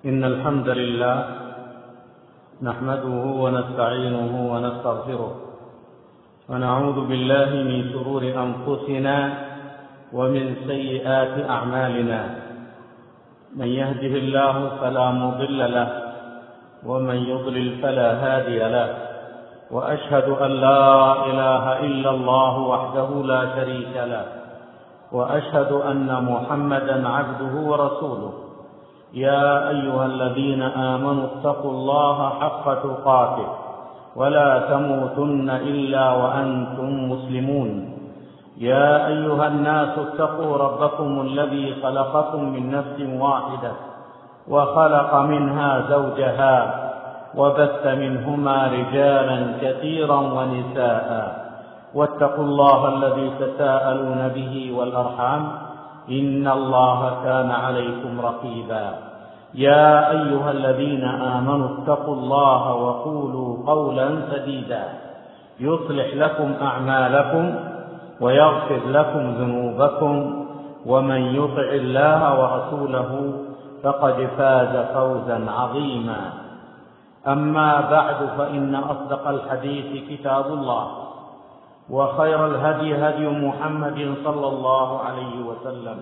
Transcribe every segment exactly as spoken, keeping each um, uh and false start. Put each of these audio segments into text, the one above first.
إن الحمد لله نحمده ونستعينه ونستغفره ونعوذ بالله من شرور أنفسنا ومن سيئات أعمالنا. من يهده الله فلا مضل له ومن يضلل فلا هادي له، وأشهد أن لا إله إلا الله وحده لا شريك له، وأشهد أن محمدا عبده ورسوله. يا أيها الذين آمنوا اتقوا الله حق تقاته ولا تموتن إلا وأنتم مسلمون. يا أيها الناس اتقوا ربكم الذي خلقكم من نفس واحدة وخلق منها زوجها وبث منهما رجالا كثيرا ونساء، واتقوا الله الذي تساءلون به والأرحام إن الله كان عليكم رقيبا. يا أيها الذين آمنوا اتقوا الله وقولوا قولا سديدا يصلح لكم أعمالكم ويغفر لكم ذنوبكم، ومن يطع الله ورسوله فقد فاز فوزا عظيما. أما بعد، فإن أصدق الحديث كتاب الله، وخير الهدي هدي محمد صلى الله عليه وسلم،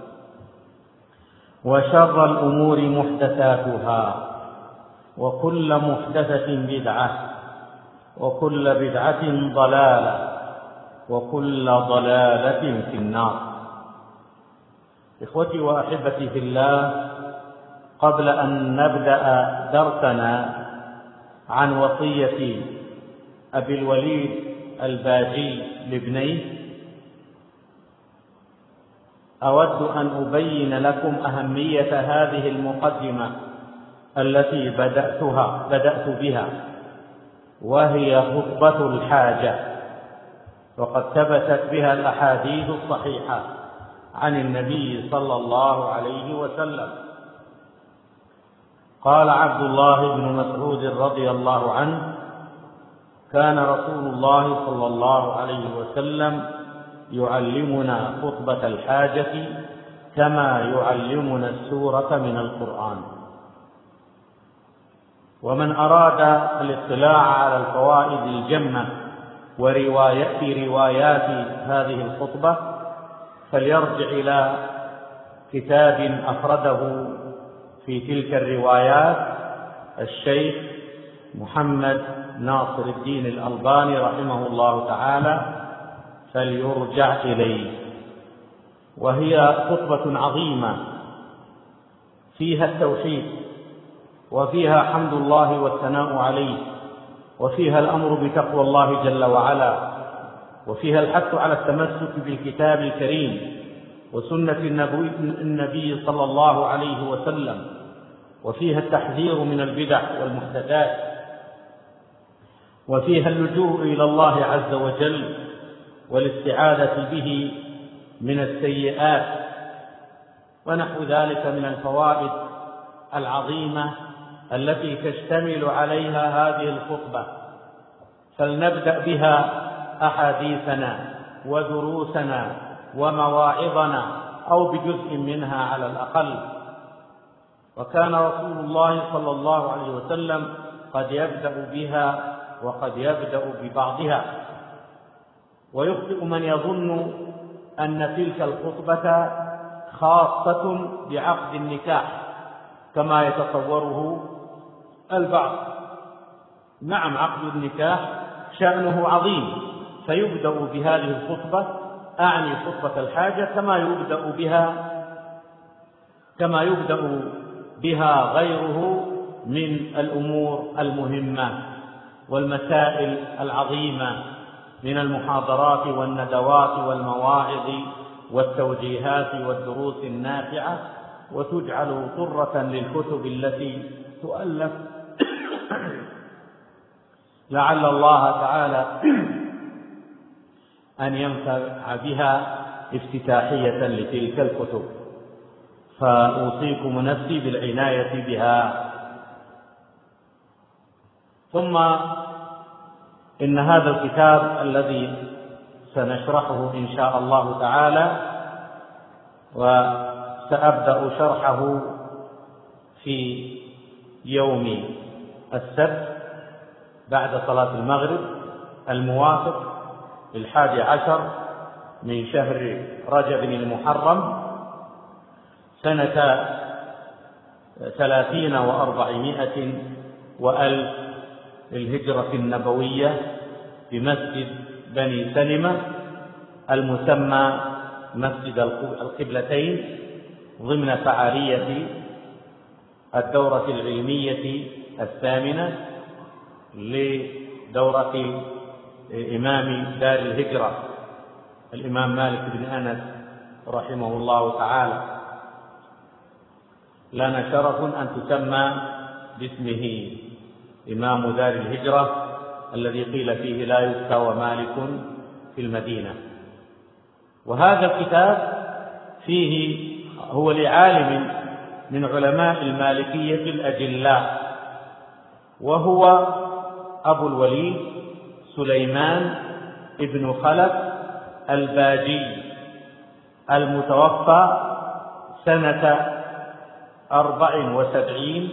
وشر الأمور محدثاتها، وكل محدثة بدعة، وكل بدعة ضلالة، وكل ضلالة في النار. إخوتي وأحبتي في الله، قبل أن نبدأ درسنا عن وصية أبي الوليد الباجي لابنيه، أود أن أبين لكم أهمية هذه المقدمة التي بدأتها بدأت بها، وهي خطبة الحاجة، وقد ثبتت بها الأحاديث الصحيحة عن النبي صلى الله عليه وسلم. قال عبد الله بن مسعود رضي الله عنه: كان رسول الله صلى الله عليه وسلم يعلمنا خطبة الحاجة كما يعلمنا السورة من القرآن. ومن أراد الاطلاع على الفوائد الجمة ورواية في روايات هذه الخطبة فليرجع إلى كتاب أفرده في تلك الروايات الشيخ محمد ناصر الدين الألباني رحمه الله تعالى، فليرجع إليه. وهي خطبة عظيمة فيها التوحيد، وفيها حمد الله والثناء عليه، وفيها الأمر بتقوى الله جل وعلا، وفيها الحث على التمسك بالكتاب الكريم وسنة النبي صلى الله عليه وسلم، وفيها التحذير من البدع والمحدثات، وفيها اللجوء إلى الله عز وجل والاستعاذة به من السيئات، ونحو ذلك من الفوائد العظيمة التي تشتمل عليها هذه الخطبة. فلنبدأ بها أحاديثنا ودروسنا ومواعظنا، أو بجزء منها على الأقل. وكان رسول الله صلى الله عليه وسلم قد يبدأ بها وقد يبدأ ببعضها. ويخطئ من يظن أن تلك الخطبة خاصة بعقد النكاح كما يتصوره البعض. نعم، عقد النكاح شأنه عظيم، فيبدأ بهذه الخطبة، أعني خطبة الحاجة، كما يبدأ بها كما يبدأ بها غيره من الأمور المهمة والمسائل العظيمة من المحاضرات والندوات والمواعظ والتوجيهات والدروس النافعة، وتجعل طرة للكتب التي تؤلف لعل الله تعالى أن ينفع بها افتتاحية لتلك الكتب. فأوصيكم نفسي بالعناية بها. ثم إن هذا الكتاب الذي سنشرحه إن شاء الله تعالى، وسأبدأ شرحه في يوم السبت بعد صلاة المغرب الموافق للحادي عشر من شهر رجب المحرم سنة ثلاثين وأربعمائة وألف للهجرة النبوية بمسجد بني سلمة المسمى مسجد القبلتين ضمن فعالية الدورة العلمية الثامنة لدورة إمام دار الهجرة الإمام مالك بن أنس رحمه الله تعالى. لنا شرف أن تسمى باسمه إمام دار الهجرة الذي قيل فيه لا يستوى مالك في المدينة. وهذا الكتاب فيه هو لعالم من علماء المالكية الأجلاء، وهو أبو الوليد سليمان ابن خلف الباجي المتوفى سنة أربع وسبعين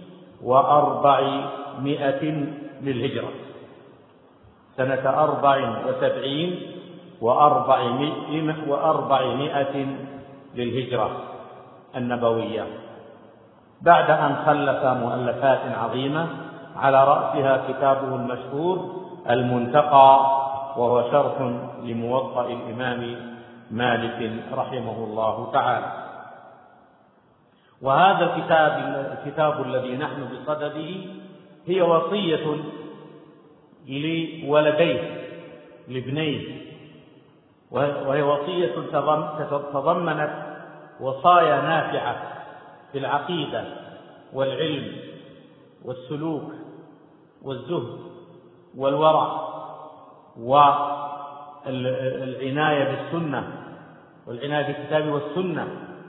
وأربعمائة للهجرة، سنة أربع وسبعين وأربعمائة للهجرة النبوية، بعد أن خلف مؤلفات عظيمة على رأسها كتابه المشهور المنتقى، وهو شرح لموطأ الإمام مالك رحمه الله تعالى. وهذا الكتاب الكتاب الذي نحن بصدده هي وصية لولديه لابنيه، وهي وصية تضمنت وصايا نافعة في العقيدة والعلم والسلوك والزهد والورع والعناية بالسنة والعناية بالكتاب والسنة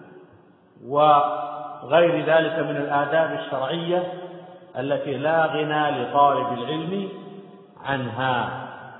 وغير ذلك من الآداب الشرعية التي لا غنى لطالب العلم عنها.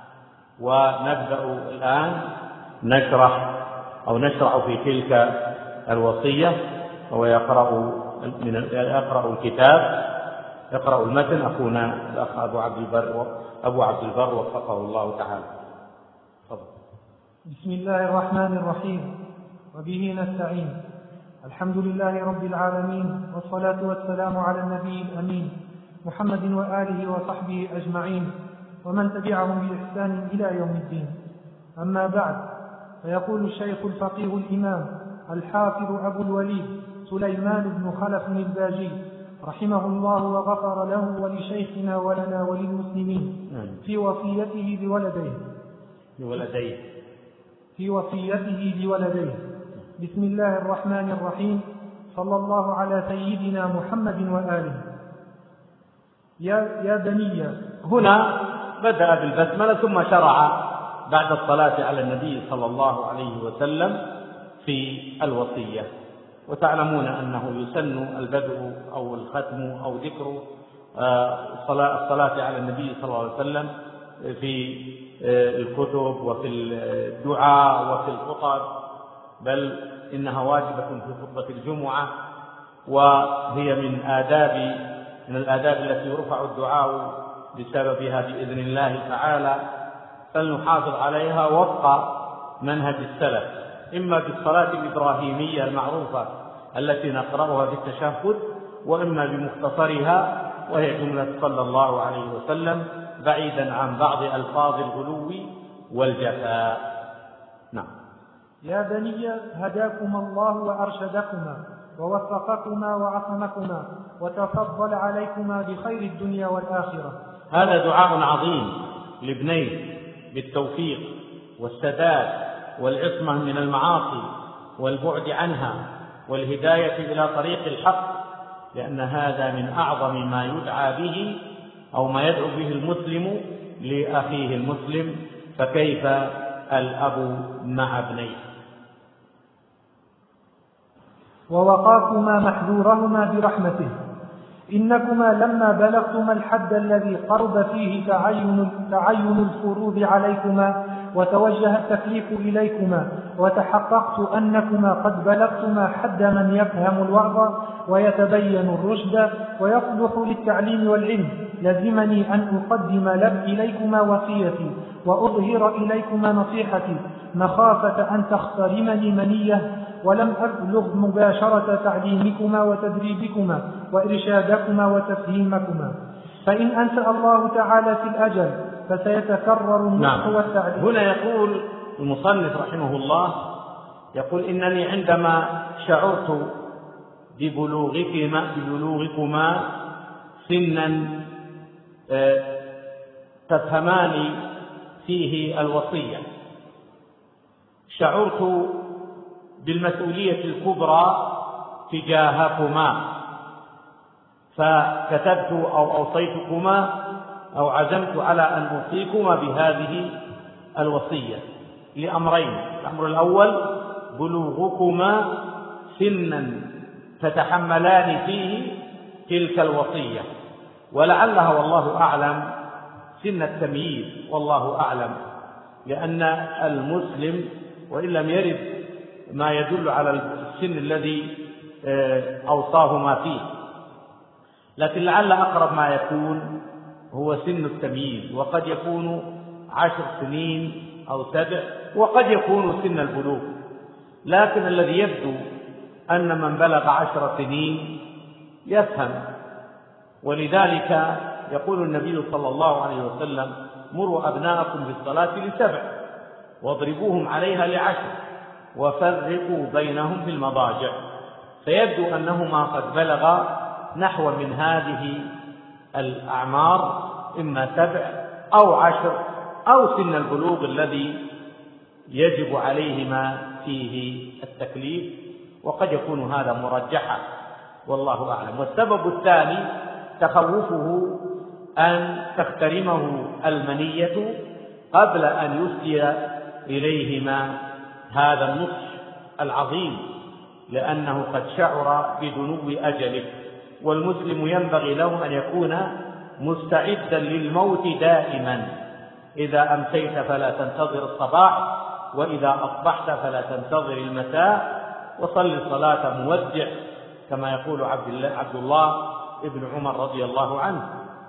ونبدأ الآن نشرح أو نشرع في تلك الوصية، وهو يقرأ من يقرأ الكتاب يقرأ المتن أخونا الأخ أبو عبد البر أبو عبد البر وفقه الله تعالى. تفضل. بسم الله الرحمن الرحيم، وبه نستعين. الحمد لله رب العالمين، والصلاة والسلام على النبي الأمين محمد وآله وصحبه أجمعين، ومن تبعهم بإحسان إلى يوم الدين. أما بعد، فيقول الشيخ الفقيه الإمام الحافظ أبو الوليد سليمان بن خلف الباجي رحمه الله وغفر له ولشيخنا ولنا وللمسلمين في وصيته لولديه لولديه في وصيته لولديه بسم الله الرحمن الرحيم. صلى الله على سيدنا محمد وآله. يا يا بني. هنا بدأ بالبسملة ثم شرع بعد الصلاة على النبي صلى الله عليه وسلم في الوصية. وتعلمون أنه يسن البدء أو الختم أو ذكر الصلاة على النبي صلى الله عليه وسلم في الكتب وفي الدعاء وفي الخطب، بل إنها واجبة في خطبة الجمعة، وهي من آداب من الآداب التي يرفع الدعاء بسببها بإذن الله تعالى، فلنحافظ عليها وفق منهج السلف، إما بالصلاة الإبراهيمية المعروفة التي نقرأها في التشهد، وإما بمختصرها وهي جملة صلى الله عليه وسلم، بعيدا عن بعض ألفاظ الغلو والجفاء. نعم. يا بني هداكم الله وأرشدكما ووفقكما وعصمكما وتفضل عليكما بخير الدنيا والآخرة. هذا دعاء عظيم لابنيه بالتوفيق والسداد والعصمة من المعاصي والبعد عنها والهداية إلى طريق الحق، لأن هذا من أعظم ما يدعى به أو ما يدعو به المسلم لأخيه المسلم، فكيف الأب مع ابنيه. ووقاكما محذورهما برحمته، إنكما لما بلغتما الحد الذي قرب فيه تعين, تعين الفروض عليكما وتوجه التكليف إليكما، وتحققت أنكما قد بلغتما حد من يفهم الوعظ ويتبين الرشد ويصلح للتعليم والعلم، لزمني أن أقدم إليكما وصيتي وأظهر إليكما نصيحتي، مخافة أن تخترمني منية ولم أبلغ مباشرة تعليمكما وتدريبكما وإرشادكما وتفهيمكما. فإن أنشأ الله تعالى في الأجل فسيتكرر النصح والتعليم. هنا يقول المصنف رحمه الله، يقول إنني عندما شعرت ببلوغكما, ببلوغكما سنا تفهمان فيه الوصية، شعرت بالمسؤولية الكبرى تجاهكما، فكتبت أو أوصيتكما أو عزمت على أن أوصيكما بهذه الوصية لأمرين. الأمر الأول بلوغكما سنا تتحملان فيه تلك الوصية، ولعلها والله أعلم سن التمييز، والله أعلم، لأن المسلم وإن لم يرد ما يدل على السن الذي أوصاهما فيه، لكن لعل أقرب ما يكون هو سن التمييز، وقد يكون عشر سنين أو سبع، وقد يكون سن البلوغ، لكن الذي يبدو أن من بلغ عشر سنين يفهم، ولذلك يقول النبي صلى الله عليه وسلم: مروا أبناءكم بالصلاة لسبع واضربوهم عليها لعشر وفرقوا بينهم في المضاجع. فيبدو أنهما قد بلغا نحو من هذه الأعمار، إما سبع أو عشر أو سن البلوغ الذي يجب عليهما فيه التكليف، وقد يكون هذا مرجحا والله أعلم. والسبب الثاني تخوفه أن تخترمه المنية قبل أن يسدي إليهما هذا النصح العظيم، لأنه قد شعر بدنو أجله، والمسلم ينبغي له أن يكون مستعدا للموت دائما. إذا أمسيت فلا تنتظر الصباح، وإذا أصبحت فلا تنتظر المساء، وصل صلاة مودع كما يقول عبد الله, عبد الله ابن عمر رضي الله عنه.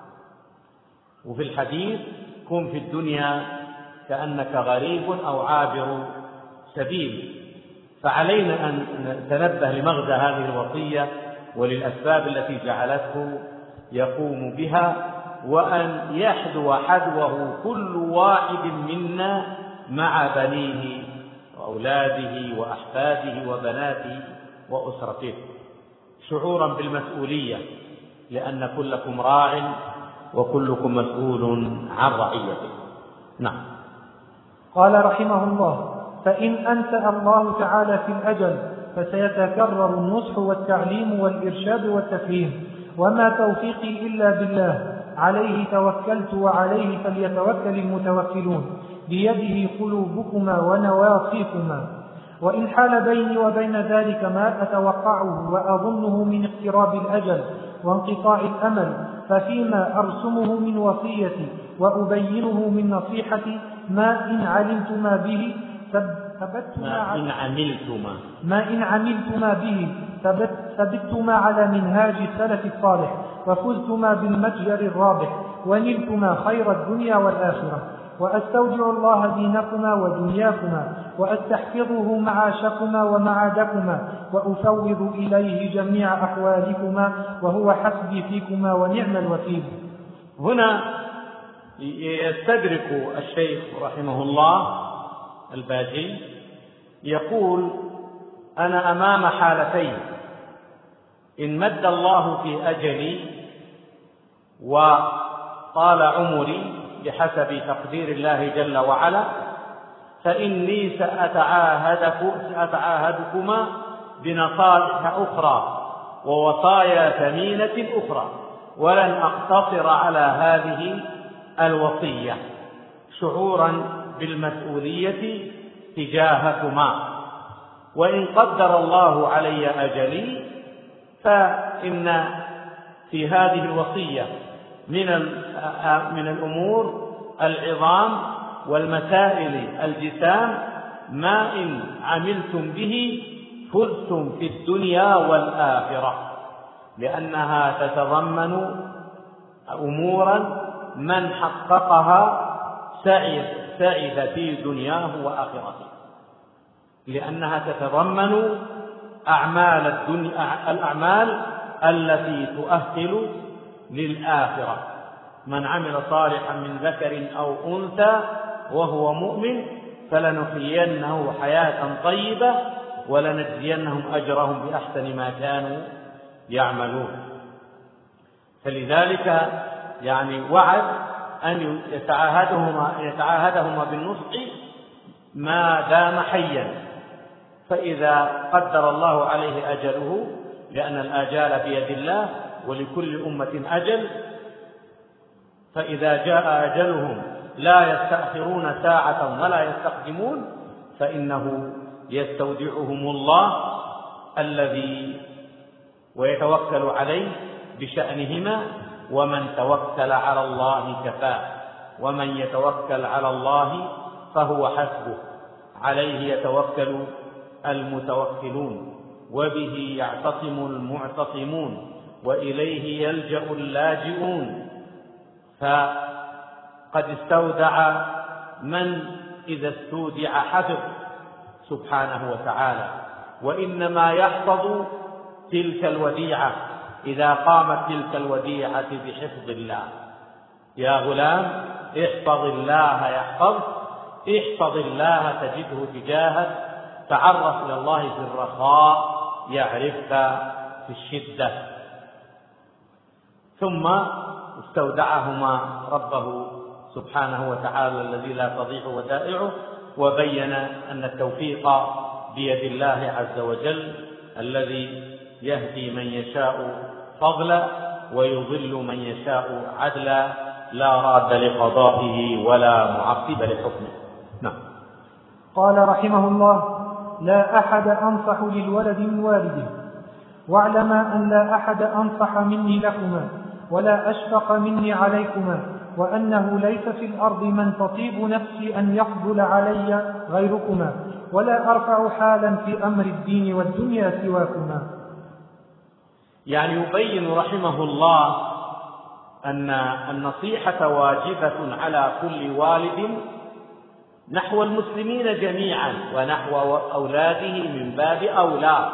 وفي الحديث: كن في الدنيا كأنك غريب أو عابر سبيل. فعلينا أن نتنبه لمغزى هذه الوصية وللأسباب التي جعلته يقوم بها، وأن يحذو حذوه كل واحد منا مع بنيه وأولاده وأحفاده وبناته وأسرته، شعورا بالمسؤولية، لأن كلكم راع وكلكم مسؤول عن رعيته. نعم. قال رحمه الله: فإن أنشأ الله تعالى في الأجل فسيتكرر النصح والتعليم والإرشاد والتفهيم، وما توفيقي إلا بالله، عليه توكلت وعليه فليتوكل المتوكلون، بيده قلوبكما ونواصيكما. وإن حال بيني وبين ذلك ما أتوقعه وأظنه من اقتراب الأجل وانقطاع الأمل، ففيما أرسمه من وصيتي وأبينه من نصيحتي ما إن علمتما به ثبتما إن عملتما ما إن عملتما به ثبتما على منهاج السلف الصالح، وفزتما بالمتجر الرابح، ونلتما خير الدنيا والآخرة. وأستودع الله دينكما ودنياكما، وأستحفظه معاشكما ومعادكما، وأفوض إليه جميع أحوالكما، وهو حسبي فيكما ونعم الوكيل. هنا يستدرك الشيخ رحمه الله الباجي، يقول: أنا أمام حالتين: إن مد الله في أجلي وطال عمري بحسب تقدير الله جل وعلا، فإني سأتعاهدكما بنصائح أخرى ووصايا ثمينة أخرى، ولن أقتصر على هذه الوصية، شعورا بالمسؤولية تجاهكما. وإن قدر الله علي أجلي فإن في هذه الوصية من من الأمور العظام والمسائل الجسام ما إن عملتم به فزتم في الدنيا والآخرة، لأنها تتضمن أمورا من حققها سعد سعد في دنياه وآخرته، لأنها تتضمن أعمال الدنيا الأعمال التي تؤهل للآخرة. من عمل صالحا من ذكر أو أنثى وهو مؤمن فلنحيينه حياة طيبة ولنجزينهم أجرهم بأحسن ما كانوا يعملون. فلذلك يعني وعد أن يتعاهدهما يتعاهدهما بالنصح ما دام حيا، فإذا قدر الله عليه أجله، لأن الآجال بيد الله ولكل أمة أجل، فإذا جاء أجلهم لا يستأخرون ساعة ولا يستقدمون، فإنه يستودعهم الله الذي ويتوكل عليه بشأنهما، ومن توكل على الله كفاه، ومن يتوكل على الله فهو حسبه، عليه يتوكل المتوكلون، وبه يعتصم المعتصمون، وإليه يلجأ اللاجئون. فقد استودع من إذا استودع حفظ سبحانه وتعالى، وإنما يحفظ تلك الوديعة إذا قامت تلك الوديعة بحفظ الله. يا غلام احفظ الله يحفظك، احفظ الله تجده تجاهك، تعرف إلى الله في الرخاء يعرفك في الشدة. ثم استودعهما ربه سبحانه وتعالى الذي لا تضيع ودائعه، وبين أن التوفيق بيد الله عز وجل الذي يهدي من يشاء فضلا ويضل من يشاء عدلا، لا راد لقضائه ولا معقب لحكمه. نعم. قال رحمه الله: لا أحد أنصح للولد من والده، واعلما أن لا أحد أنصح مني لكما ولا أشفق مني عليكما، وأنه ليس في الأرض من تطيب نفسي أن يفضل علي غيركما، ولا أرفع حالا في أمر الدين والدنيا سواكما. يعني يبين رحمه الله أن النصيحة واجبة على كل والد نحو المسلمين جميعا ونحو أولاده من باب أولى.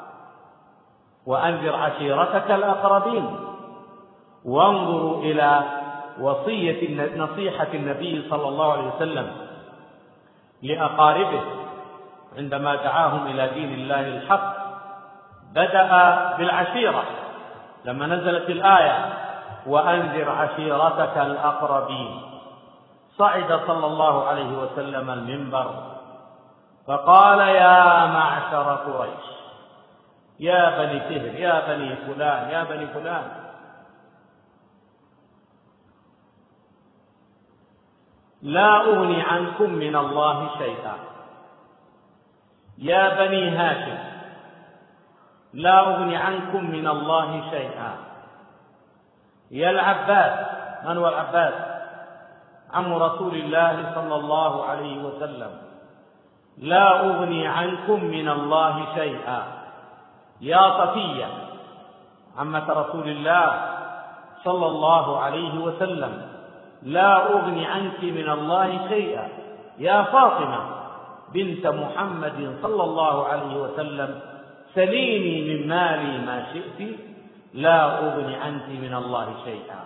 وأنذر عشيرتك الأقربين، وانظروا إلى وصية نصيحة النبي صلى الله عليه وسلم لأقاربه عندما دعاهم إلى دين الله الحق. بدأ بالعشيرة لما نزلت الآية وأنذر عشيرتك الأقربين. صعد صلى الله عليه وسلم المنبر فقال: يا معشر قريش، يا بني فهر، يا بني فلان، يا بني فلان، لا أغني عنكم من الله شيئا. يا بني هاشم، لا أغني عنكم من الله شيئا. يا العباس، من هو العباس؟ عم رسول الله صلى الله عليه وسلم، لا أغني عنكم من الله شيئا. يا صفية، عمة رسول الله صلى الله عليه وسلم، لا أغني عنك من الله شيئا. يا فاطمة بنت محمد صلى الله عليه وسلم، سليني من مالي ما شئت، لا أغني عنك من الله شيئا.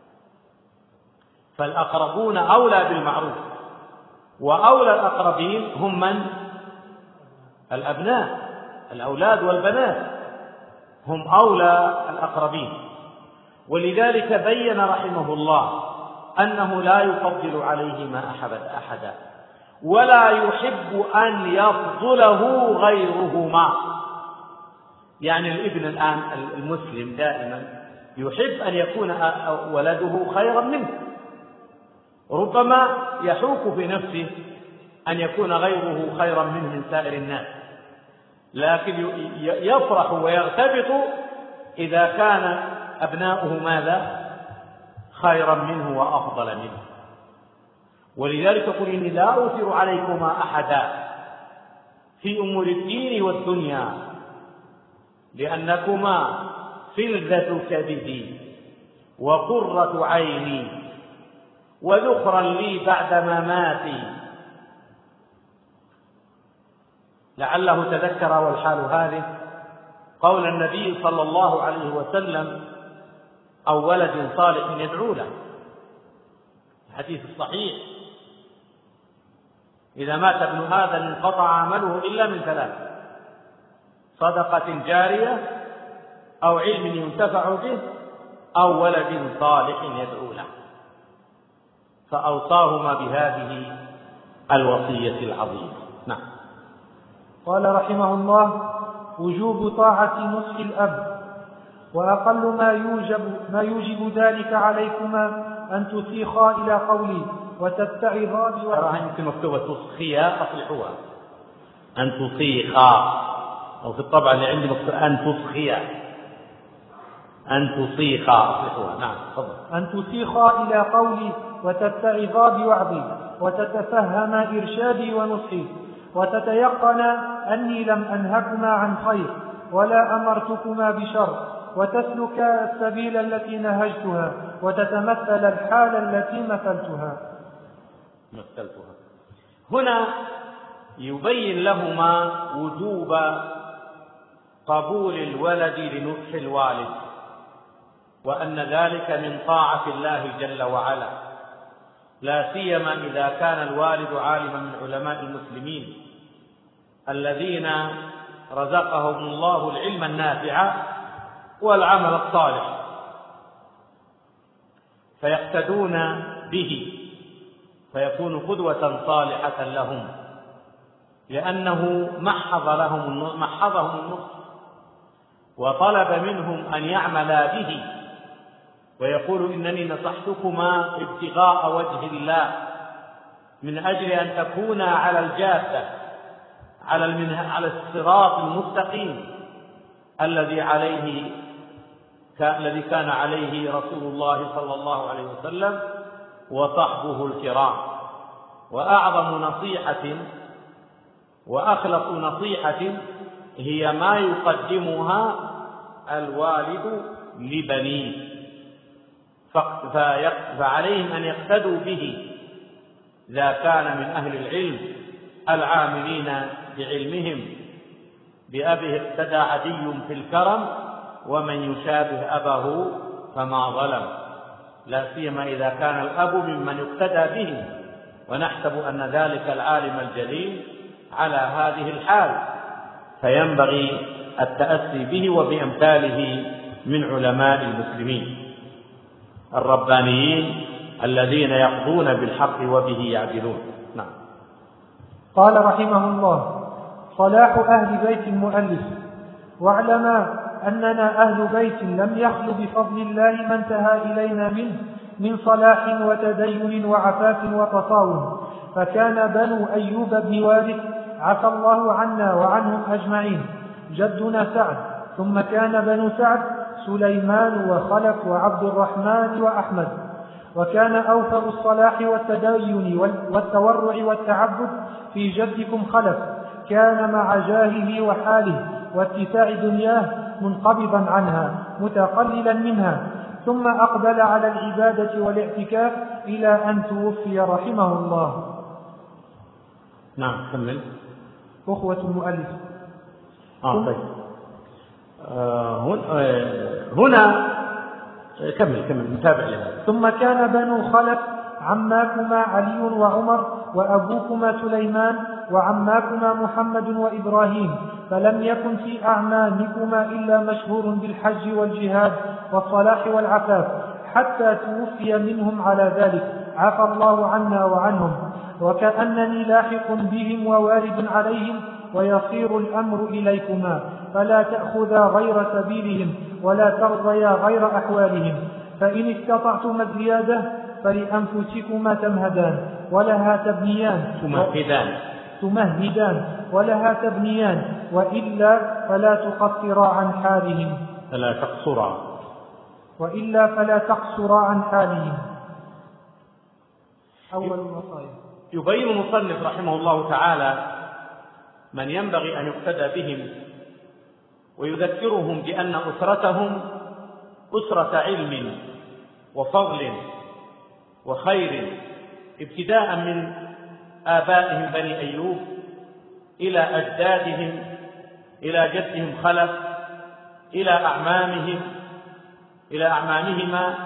فالأقربون أولى بالمعروف، وأولى الأقربين هم من؟ الأبناء، الأولاد والبنات هم أولى الأقربين. ولذلك بين رحمه الله أنه لا يفضل عليهما أحدا، ولا يحب أن يفضله غيرهما. يعني الابن الآن المسلم دائما يحب أن يكون ولده خيرا منه، ربما يحوك في نفسه أن يكون غيره خيرا منه من سائر الناس، لكن يفرح ويغتبط إذا كان أبناؤه ماذا؟ خيرا منه وأفضل منه. ولذلك قل إني لا أؤثر عليكما أحدا في أمور الدين والدنيا لأنكما فلذة كبدي وقرة عيني وذخرا لي بعد مماتي. لعله تذكر والحال هذه قول النبي صلى الله عليه وسلم أو ولد صالح يدعو له، الحديث الصحيح: إذا مات ابن آدم انقطع عمله إلا من ثلاث: صدقة جارية أو علم ينتفع به أو ولد صالح يدعو له. فأوصاهما بهذه الوصية العظيمة. نعم. قال رحمه الله: وجوب طاعة نصح الأب، وأقل ما يوجب, ما يوجب ذلك عليكما أن تصيخا إلى قولي وتتعظا بوحدي. تراها يمكن مكتوبة تصخيا، أصلحوها أن تصيخا، أو في الطبعة اللي عندي مكتوبة أن تصخيا، أن تصيخا، أصلحوها. نعم تفضل. أن تصيخا إلى قولي وتتعظا بوعظي وتتفهم إرشادي ونصحي وتتيقن أني لم أنهكما عن خير ولا أمرتكما بشر وتسلك السبيل التي نهجتها وتتمثل الحال التي مثلتها. مثلتها هنا يبين لهما وجوب قبول الولد لنصح الوالد، وأن ذلك من طاعة الله جل وعلا، لا سيما إذا كان الوالد عالما من علماء المسلمين الذين رزقهم الله العلم النافع والعمل الصالح، فيقتدون به فيكون قدوة صالحة لهم، لأنه محض لهم محضهم النصح وطلب منهم أن يعملا به، ويقول: إنني نصحتكما ابتغاء وجه الله من أجل أن تكونا على الجادة، على على الصراط المستقيم الذي عليه الذي كان عليه رسول الله صلى الله عليه وسلم وصحبه الكرام. وأعظم نصيحة وأخلص نصيحة هي ما يقدمها الوالد لبنيه، فعليهم أن يقتدوا به إذا كان من أهل العلم العاملين بعلمهم. بأبيه اقتدى عدي في الكرم ومن يشابه أباه فما ظلم، لا سيما إذا كان الأب ممن يقتدى به، ونحسب أن ذلك العالم الجليل على هذه الحال، فينبغي التأسي به وبأمثاله من علماء المسلمين الربانيين الذين يقضون بالحق وبه يعدلون. نعم. قال رحمه الله: صلاح أهل بيت المؤلف. واعلما أننا أهل بيت لم يخل بفضل الله ما انتهى إلينا منه من صلاح وتدين وعفاف وتصاون، فكان بنو أيوب بن وارث عفى الله عنا وعنهم أجمعين جدنا سعد، ثم كان بنو سعد سليمان وخلف وعبد الرحمن وأحمد، وكان أوفر الصلاح والتدين والتورع والتعبد في جدكم خلف، كان مع جاهه وحاله واتساع دنياه منقبضا عنها متقللا منها، ثم أقبل على العبادة والاعتكاف إلى أن توفي رحمه الله. نعم كمل. أخوة المؤلف. آه طيب. آه هنا كمل كمل نتابع لهذا. ثم كان بنو خلف عماكما علي وعمر وأبوكما سليمان وعماكما محمد وإبراهيم، فلم يكن في أعمامكما إلا مشهور بالحج والجهاد والصلاح والعفاف، حتى توفي منهم على ذلك عفى الله عنا وعنهم، وكأنني لاحق بهم ووارد عليهم، ويصير الأمر إليكما، فلا تأخذا غير سبيلهم ولا ترضيا غير أحوالهم، فإن استطعتما الزيادة فلأنفسكما تمهدان ولها تبنيان تمهدان تمهدان ولها تبنيان، وإلا فلا تقصرا عن حالهم فلا تقصرا وإلا فلا تقصرا عن حالهم. أول الوصايا. يبين المصنف رحمه الله تعالى من ينبغي أن يقتدى بهم، ويذكرهم بأن أسرتهم أسرة علم وفضل وخير، ابتداء من آبائهم بني أيوب إلى أجدادهم، إلى جدهم خلف، إلى أعمامهم إلى أعمامهما،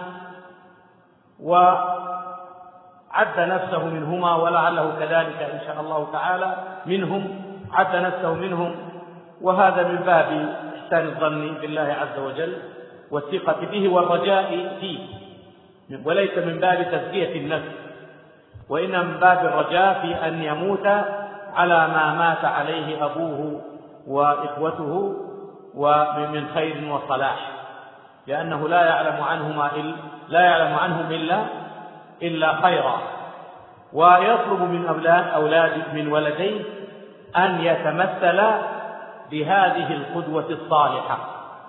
وعد نفسه منهما، ولعله كذلك إن شاء الله تعالى منهم، عد نفسه منهم، وهذا من باب إحسان الظن بالله عز وجل والثقة به والرجاء فيه، وليس من باب تزكية النفس، وإنما من باب الرجاء في أن يموت على ما مات عليه أبوه وإخوته ومن خير وصلاح، لأنه لا يعلم عنهما إلا لا يعلم عنهم إلا إلا خيرا. ويطلب من أولاد أولاد من ولديه أن يتمثل بهذه القدوة الصالحة.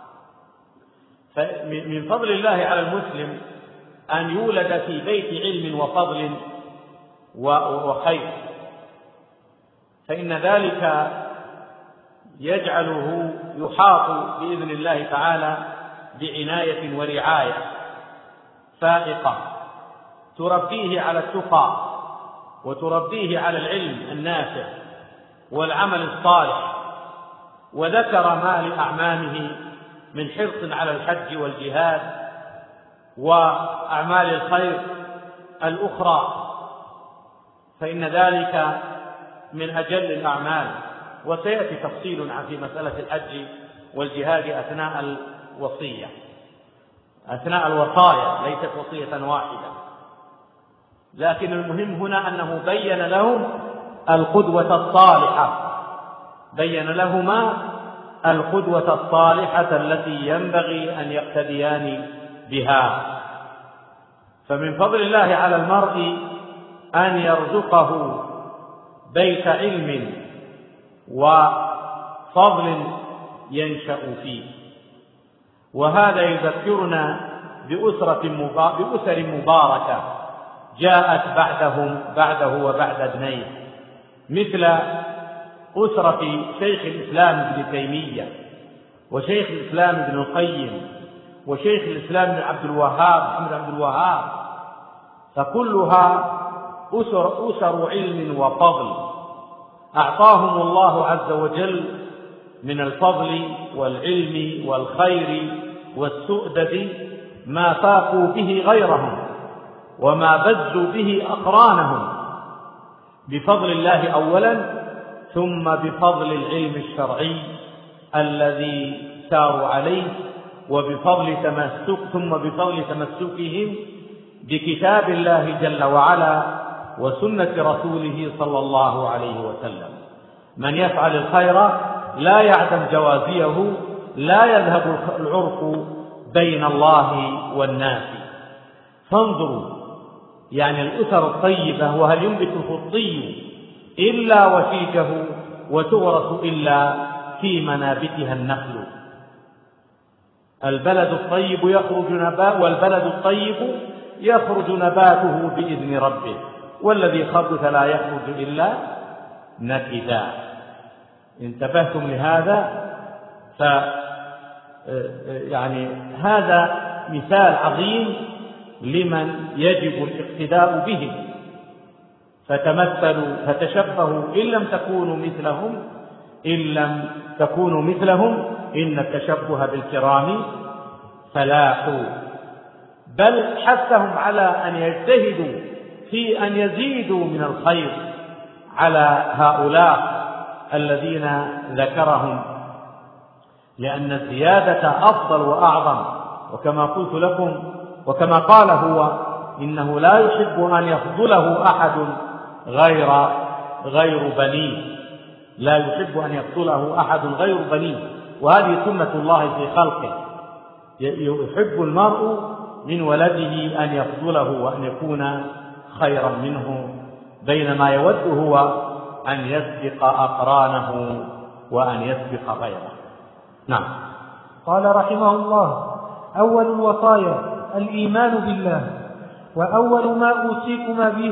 فمن فضل الله على المسلم أن يولد في بيت علم وفضل وخير، فإن ذلك يجعله يحاط بإذن الله تعالى بعناية ورعاية فائقة تربيه على التقى، وتربيه على العلم النافع والعمل الصالح. وذكر ما لأعمامه من حرص على الحج والجهاد وأعمال الخير الأخرى، فإن ذلك من أجل الأعمال. وسيأتي تفصيل في مسألة الحج والجهاد أثناء الوصية أثناء الوصايا، ليست وصية واحدة، لكن المهم هنا أنه بين لهم القدوة الصالحة، بين لهما القدوة الصالحة التي ينبغي أن يقتديان بها. فمن فضل الله على المرء أن يرزقه بيت علم وفضل ينشأ فيه، وهذا يذكرنا بأسرة بأسر مباركة جاءت بعدهم بعده وبعد ابنيه، مثل أسرة شيخ الإسلام ابن تيمية وشيخ الإسلام ابن القيم وشيخ الإسلام ابن عبد الوهاب محمد عبد الوهاب، فكلها أسر, أسر علم وفضل أعطاهم الله عز وجل من الفضل والعلم والخير والسؤدد ما فاقوا به غيرهم وما بزوا به أقرانهم، بفضل الله أولا، ثم بفضل العلم الشرعي الذي ساروا عليه، وبفضل تمسك ثم بفضل تمسكهم بكتاب الله جل وعلا وسنة رسوله صلى الله عليه وسلم. من يفعل الخير لا يعدم جوازيه، لا يذهب العرف بين الله والناس. فانظروا يعني الأسر الطيبة، وهل ينبت الخطي إلا وشيجه وتغرس إلا في منابتها النخل. البلد الطيب يخرج نبات والبلد الطيب يخرج نباته بإذن ربه، والذي خبث لا يخرج إلا نكدا. انتبهتم لهذا؟ ف يعني هذا مثال عظيم لمن يجب الاقتداء به، فتمثلوا فتشبهوا إن لم تكونوا مثلهم إن لم تكونوا مثلهم إن التشبه بالكرام فلاح. بل حثهم على أن يجتهدوا في أن يزيدوا من الخير على هؤلاء الذين ذكرهم، لأن الزيادة أفضل وأعظم. وكما قلت لكم وكما قال هو إنه لا يحب أن يفضله أحد غير غير بنيه، لا يحب أن يفضله أحد غير بنيه، وهذه سنة الله في خلقه. يحب المرء من ولده أن يفضله وأن يكون خيرا منه، بينما يود هو أن يسبق أقرانه وأن يسبق غيره. نعم. قال رحمه الله: أول الوصايا الإيمان بالله، وأول ما أوصيكما به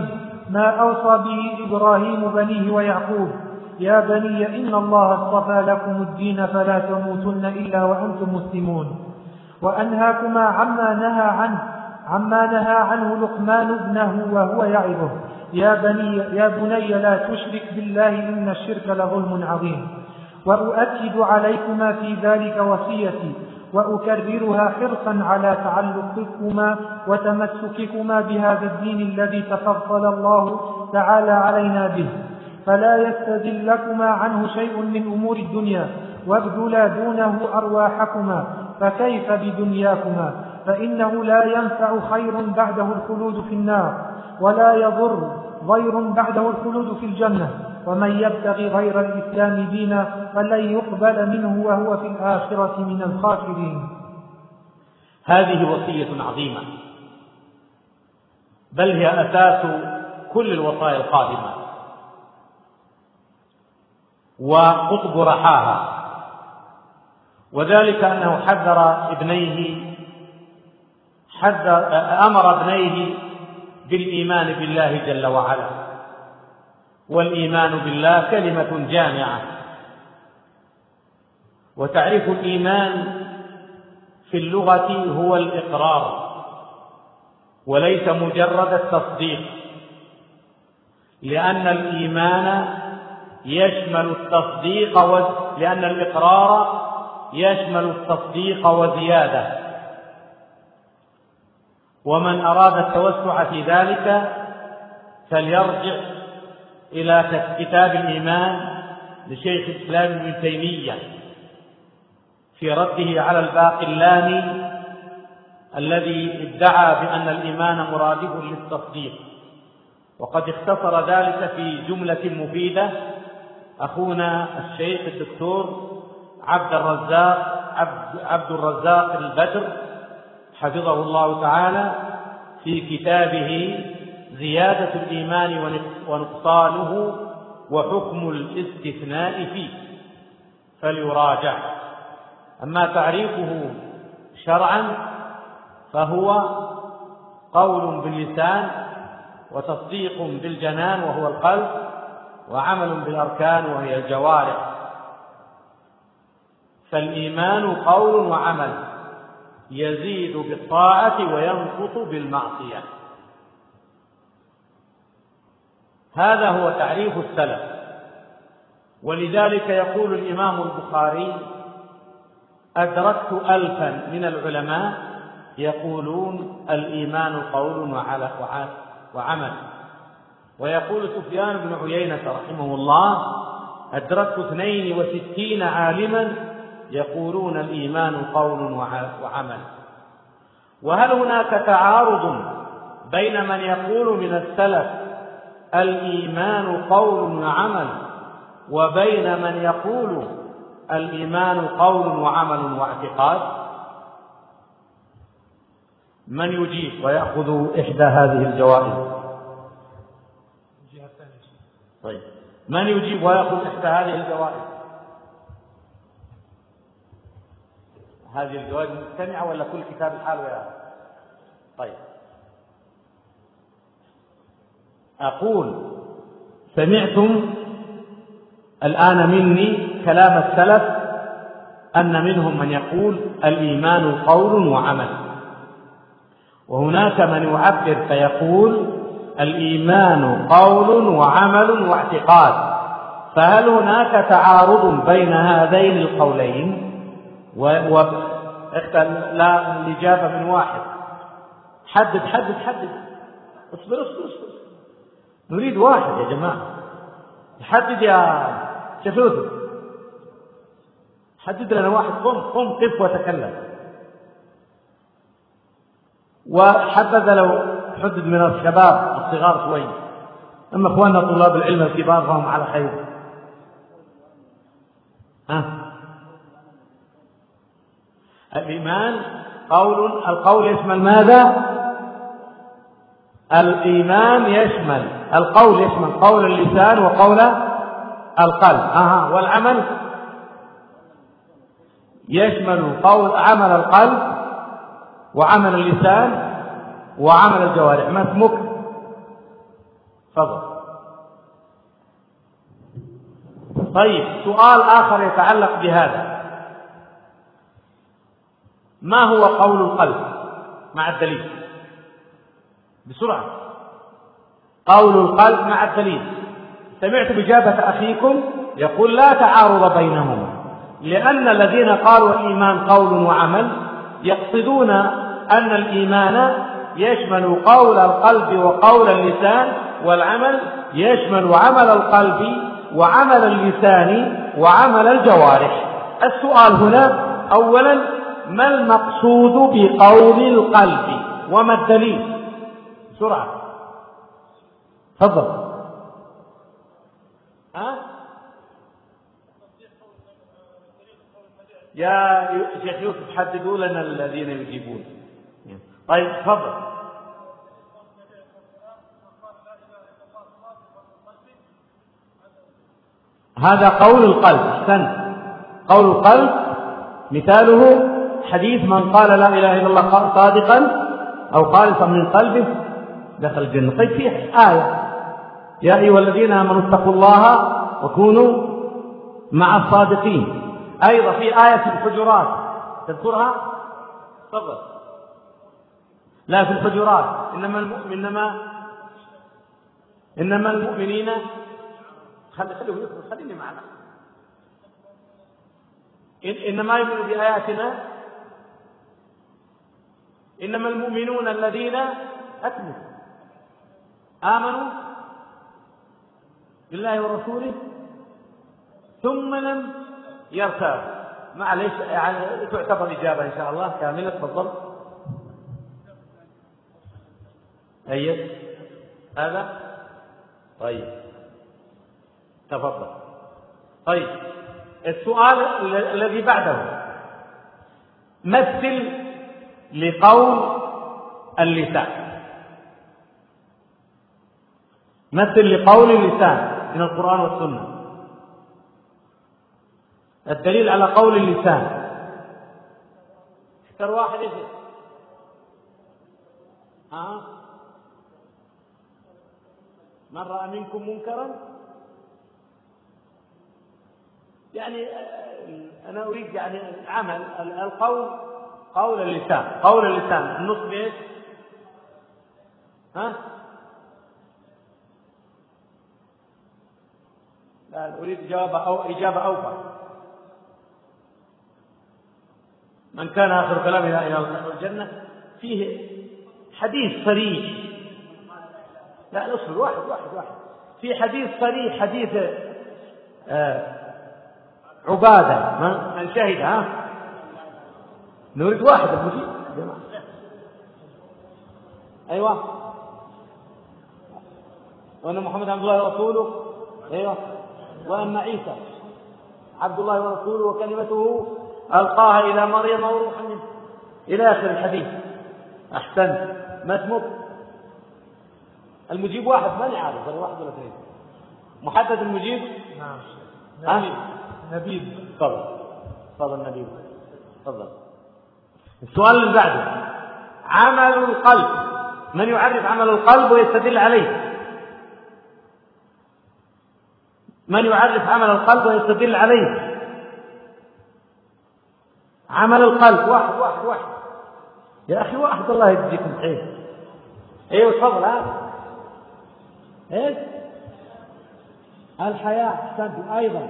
ما أوصى به إبراهيم بنيه ويعقوب: يا بني إن الله اصطفى لكم الدين فلا تموتن إلا وأنتم مسلمون. وأنهاكما عما نهى عنه عما نهى عنه لقمان ابنه وهو يعظه: يا بني يا بني لا تشرك بالله إن الشرك لظلم عظيم. وأؤكد عليكما في ذلك وصيتي وأكررها حرصا على تعلقكما وتمسككما بهذا الدين الذي تفضل الله تعالى علينا به، فلا يستذلكما عنه شيء من أمور الدنيا، وابذلا دونه أرواحكما، فكيف بدنياكما؟ فإنه لا ينفع خير بعده الخلود في النار، ولا يضر ضير بعده الخلود في الجنة. ومن يبتغي غير الإسلام دينا فلن يقبل منه وهو في الآخرة من الخاسرين. هذه وصية عظيمة، بل هي أساس كل الوصايا القادمة وقطب رحاها، وذلك أنه حذر ابنيه حذر أمر ابنيه بالإيمان بالله جل وعلا. والإيمان بالله كلمة جامعة، وتعريف الإيمان في اللغة هو الإقرار وليس مجرد التصديق، لأن الإيمان يشمل التصديق و... لأن الإقرار يشمل التصديق وزيادة. ومن أراد التوسع في ذلك فليرجع إلى كتاب الإيمان لشيخ الإسلام ابن تيمية في رده على الباقلاني الذي ادعى بأن الإيمان مرادف للتصديق، وقد اختصر ذلك في جملة مفيدة أخونا الشيخ الدكتور عبد الرزاق عبد, عبد الرزاق البدر حفظه الله تعالى في كتابه زيادة الإيمان ونقصانه وحكم الاستثناء فيه، فليراجع. أما تعريفه شرعا فهو قول باللسان وتصديق بالجنان وهو القلب، وعمل بالأركان وهي الجوارح. فالإيمان قول وعمل يزيد بالطاعة وينقص بالمعصية. هذا هو تعريف السلف، ولذلك يقول الإمام البخاري: أدركت ألفا من العلماء يقولون الإيمان قول وعمل. ويقول سفيان بن عيينة رحمه الله: أدركت اثنين وستين عالما يقولون الإيمان قول وعمل. وهل هناك تعارض بين من يقول من السلف الإيمان قول وعمل وبين من يقول الإيمان قول وعمل واعتقاد؟ من يجيب ويأخذ إحدى هذه الجوائز؟ طيب، من يجيب ويأخذ إحدى هذه الجوائز؟ هذه الجوائز مجتمعة ولا كل كتاب الحال وياه؟ طيب، أقول سمعتم الآن مني كلام السلف أن منهم من يقول الإيمان قول وعمل، وهناك من يعبر فيقول الإيمان قول وعمل واعتقاد. فهل هناك تعارض بين هذين القولين؟ و... لا الإجابة من واحد. حدد حدد حدد اصبر اصبر اصبر نريد واحد يا جماعة. حدد يا شفوف، حدد لنا واحد. قم قم قف وتكلم. وحبذا لو حدد من الشباب الصغار شوي، أما أخواننا طلاب العلم الكبار فهم على خير. ها؟ الإيمان قول، القول يشمل ماذا؟ الإيمان يشمل القول يشمل قول اللسان وقول القلب. أها. والعمل يشمل قول عمل القلب وعمل اللسان وعمل الجوارح. ما اسمك؟ تفضل. طيب سؤال آخر يتعلق بهذا، ما هو قول القلب مع الدليل؟ بسرعة. قول القلب مع الدليل. سمعت بإجابة أخيكم يقول لا تعارض بينهما، لأن الذين قالوا الإيمان قول وعمل يقصدون أن الإيمان يشمل قول القلب وقول اللسان، والعمل يشمل عمل القلب وعمل اللسان وعمل الجوارح. السؤال هنا أولا ما المقصود بقول القلب وما الدليل؟ بسرعة تفضل. ها؟ يا شيخ يوسف حددوا لنا الذين يجيبون. طيب تفضل. هذا قول القلب. احسنت. قول القلب مثاله حديث من قال لا إله إلا الله صادقا أو خالصا من قلبه دخل الجنة. طيب في آية يا أيها الذين آمنوا اتقوا الله وكونوا مع الصادقين. أيضا في آية في الحجرات تذكرها؟ تفضل. لا في الحجرات إنما المؤمن إنما إنما المؤمنين خلي خليه يدخل خليني معنا إن إنما يؤمنوا بآياتنا إنما المؤمنون الذين أكملوا آمنوا بالله ورسوله ثم لم يرتابوا. معليش يعني تعتبر إجابة إن شاء الله كاملة. تفضل. أيد هذا. طيب تفضل. طيب السؤال الذي بعده مثل لقول اللسان. مثل لقول اللسان من القرآن والسنة. الدليل على قول اللسان. اختر واحد اسم. ها من رأى منكم منكرا، يعني أنا أريد يعني عمل القول قول اللسان. قول اللسان النص بإيش؟ ها لا أريد إجابة أو إجابة أوفى. من كان آخر كلامه لا إله إلا الله الجنة. فيه حديث صريح. لا اصبر واحد واحد واحد. في حديث صريح حديث آه عبادة من شهد. ها نريد واحد المجيب جماعة. أيوة وأن محمد عبد الله ورسوله. أيوة وأن عيسى عبد الله ورسوله وكلمته ألقاها إلى مريم وروح منه إلى آخر الحديث. أحسنت. ما اسمك؟ المجيب واحد ما نعرف ولا واحد ولا اثنين. محدد المجيب. نعم نبيل. نبيل. تفضل تفضل نبيل تفضل. السؤال اللي بعده عمل القلب. من يعرف عمل القلب ويستدل عليه؟ من يعرف عمل القلب ويستدل عليه؟ عمل القلب. واحد واحد واحد يا أخي واحد. الله يجزيكم خير. ايوه تفضل. ها ايش الحياة. احسنت. ايضا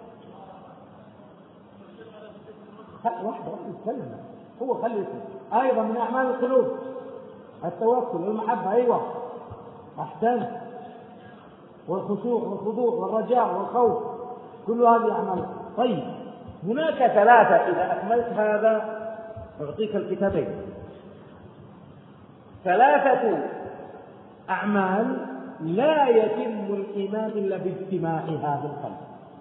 واحد واحد يتكلم هو خلي يسمع. ايضا من اعمال القلوب التوكل والمحبة. ايوه احسنت. والخشوع والخضوع والرجاء والخوف كل هذه اعمال. طيب هناك ثلاثة اذا اكملت هذا اعطيك الكتابين. ثلاثة اعمال لا يتم الايمان الا باجتماعها في القلب.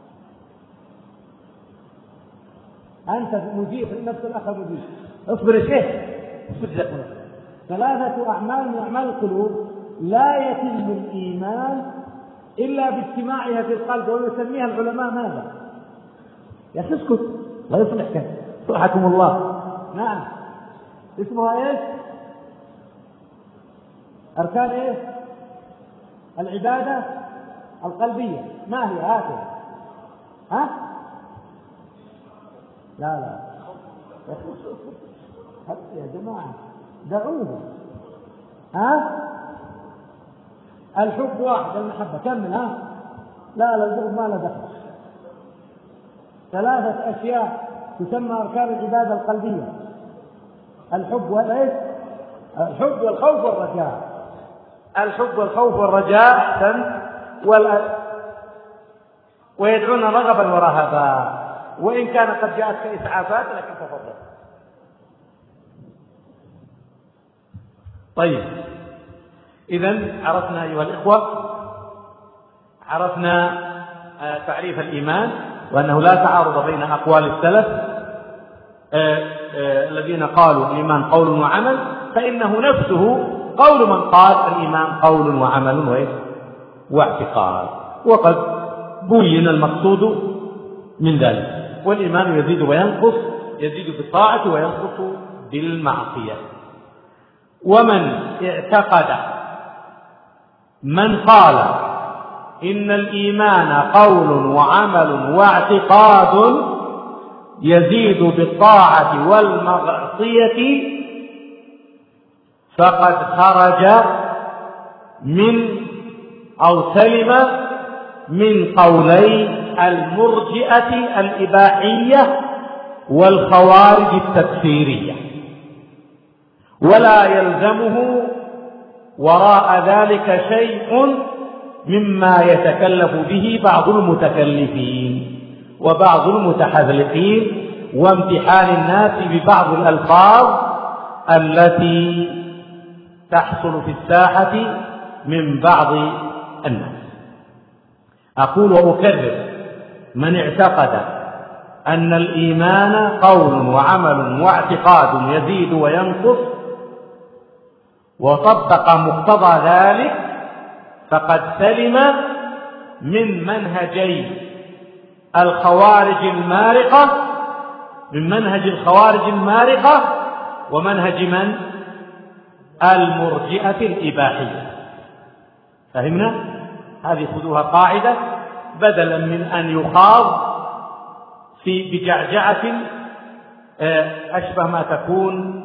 انت مجيب نفس الاخ مجيب. اصبر يا شيخ اصبر. ثلاثة اعمال من اعمال القلوب لا يتم الايمان الا باجتماعها في القلب، ويسميها العلماء ماذا؟ يا اخي اسكت لا يصلحك صلحكم الله. نعم اسمها ايش؟ اركان ايش؟ العبادة القلبية ما هي؟ هاتها. ها؟ لا لا يا جماعة دعوه. ها؟ الحب واحد، المحبة كمل. ها؟ لا لا البغض ما له دخل. ثلاثة أشياء تسمى أركان العبادة القلبية: الحب والإيش؟ الحب والخوف والرجاء. الحب والخوف والرجاء أحسن. وال... ويدعون رغبا ورهبا، وإن كان قد جاءتك إسعافات لكن تفضل. طيب، إذن عرفنا أيها الإخوة، عرفنا تعريف الإيمان وأنه لا تعارض بين أقوال السلف الذين قالوا الإيمان قول وعمل، فإنه نفسه قول من قال الإيمان قول وعمل واعتقاد، وقد بين المقصود من ذلك. والإيمان يزيد وينقص، يزيد بالطاعة وينقص بالمعصية. ومن اعتقد من قال إن الإيمان قول وعمل واعتقاد يزيد بالطاعة والمعصية فقد خرج من أو سلم من قولي المرجئة الإباحية والخوارج التكفيرية، ولا يلزمه وراء ذلك شيء مما يتكلف به بعض المتكلفين وبعض المتحذلقين وامتحان الناس ببعض الألفاظ التي تحصل في الساحة من بعض الناس. أقول وأكرر: من اعتقد أن الإيمان قول وعمل واعتقاد يزيد وينقص وطبق مقتضى ذلك فقد سلم من منهجي الخوارج المارقة، من منهج الخوارج المارقة ومنهج من؟ المرجئة الإباحية. فهمنا؟ هذه خذوها قاعدة بدلا من أن يخاض في بجعجعة أشبه ما تكون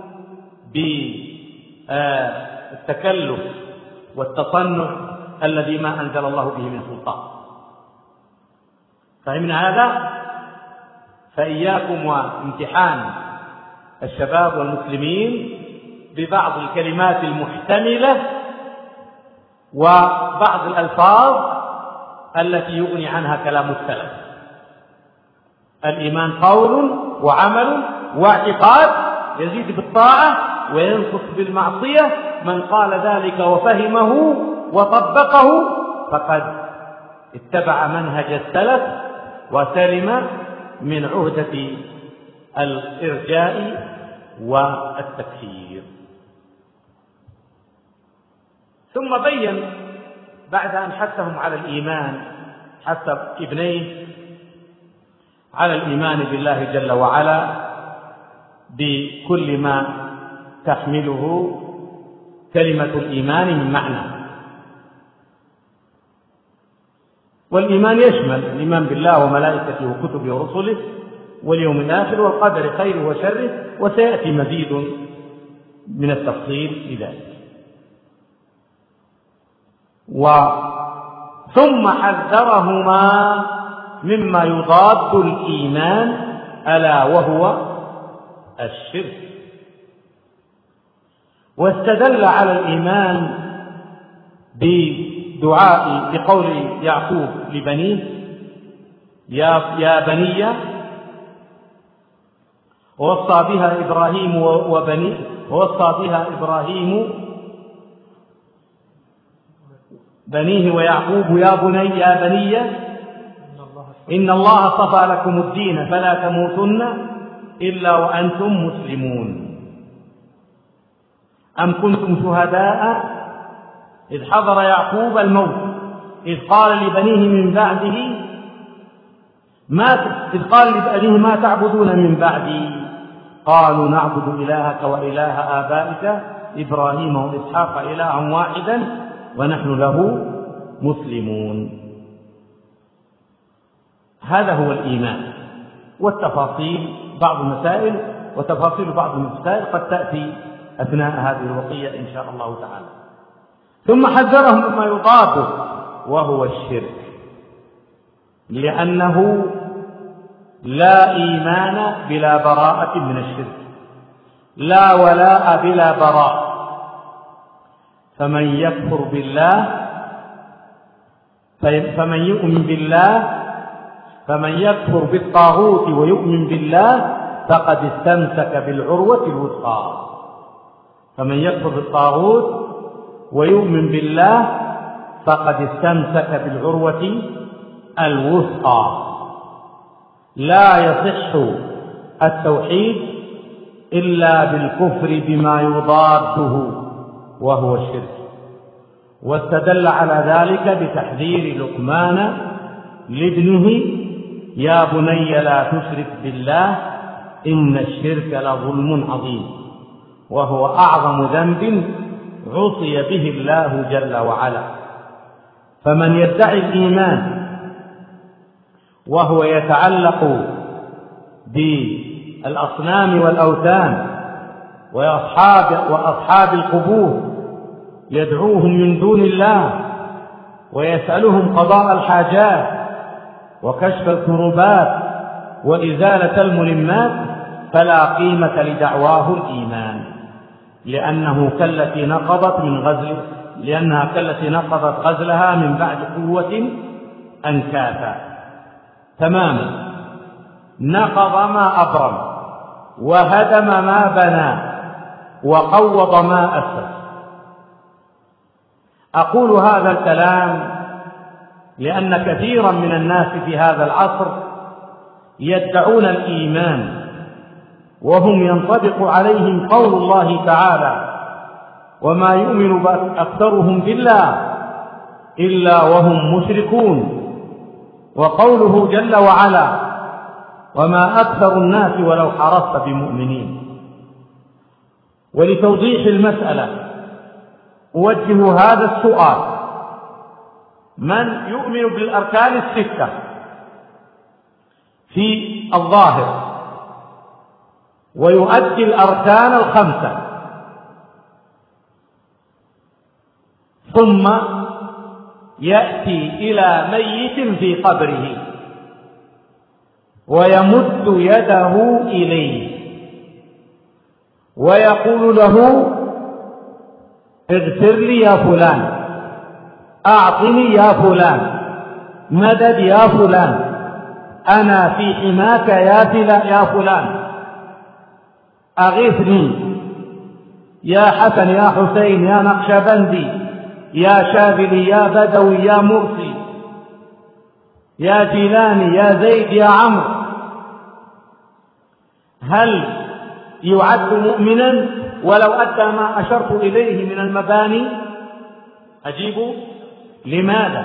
بالتكلف والتصنع الذي ما أنزل الله به من سلطان. فهمنا هذا؟ فإياكم وامتحان الشباب والمسلمين ببعض الكلمات المحتملة وبعض الألفاظ التي يغني عنها كلام السلف. الإيمان قول وعمل واعتقاد يزيد بالطاعة وينقص بالمعصية. من قال ذلك وفهمه وطبقه فقد اتبع منهج السلف وسلم من عهدة الإرجاء والتكفير. ثم بين بعد أن حثهم على الإيمان، حث ابنيه على الإيمان بالله جل وعلا بكل ما تحمله كلمة الإيمان من معنى. والإيمان يشمل الإيمان بالله وملائكته وكتبه ورسله واليوم الآخر والقدر خيره وشره، وسيأتي مزيد من التفصيل لذلك. ثم حذرهما مما يضاد الإيمان ألا وهو الشرك، واستدل على الإيمان بدعاء بقول يعقوب لبنيه يا يا بني، ووصى بها إبراهيم وبني ووصى بها إبراهيم بنيه ويعقوب يا بني يا بني إن الله اصطفى لكم الدين فلا تموتن إلا وأنتم مسلمون. أم كنتم شهداء إذ حضر يعقوب الموت إذ قال لبنيه من بعده ما إذ قال لبنيه ما تعبدون من بعدي قالوا نعبد إلهك وإله آبائك إبراهيم وإسحاق إلها واحدا ونحن له مسلمون. هذا هو الإيمان. والتفاصيل بعض المسائل وتفاصيل بعض المسائل قد تأتي أثناء هذه الوصية إن شاء الله تعالى. ثم حذرهم مما يضاده وهو الشرك، لأنه لا إيمان بلا براءة من الشرك، لا ولاء بلا براء. فمن يكفر بالله فمن يؤمن بالله فمن يكفر بالطاغوت ويؤمن بالله فقد استمسك بالعروة الوثقى. فمن يكفر بالطاغوت ويؤمن بالله فقد استمسك بالعروة الوثقى. لا يصح التوحيد إلا بالكفر بما يضاده وهو الشرك. واستدل على ذلك بتحذير لقمان لابنه: يا بني لا تشرك بالله إن الشرك لظلم عظيم، وهو أعظم ذنب عصي به الله جل وعلا. فمن يدعي الإيمان وهو يتعلق بالأصنام والأوثان وأصحاب, وأصحاب القبور، يدعوهم من دون الله ويسألهم قضاء الحاجات وكشف الكربات وإزالة الملمات، فلا قيمة لدعواه الإيمان، لأنه كالتي نقضت من غزل لأنها كالتي نقضت غزلها من بعد قوة أنكاثا تماما. نقض ما أبرم وهدم ما بنى وقوض ما أسس. أقول هذا الكلام لأن كثيرا من الناس في هذا العصر يدعون الإيمان وهم ينطبق عليهم قول الله تعالى: وما يؤمن أكثرهم بالله إلا وهم مشركون، وقوله جل وعلا: وما أكثر الناس ولو حرصت بمؤمنين. ولتوضيح المسألة أوجه هذا السؤال: من يؤمن بالأركان الستة في الظاهر ويؤدي الأركان الخمسة ثم يأتي إلى ميت في قبره ويمد يده إليه ويقول له: اغفر لي يا فلان، أعطني يا فلان، مدد يا فلان، أنا في حماك يا فلان، أغثني يا حسن يا حسين يا نقشبندي يا شاذلي يا بدوي يا مرسي يا جيلاني يا زيد يا عمرو. هل يعد مؤمنا ولو أدى ما أشرت إليه من المباني؟ أجيب: لماذا؟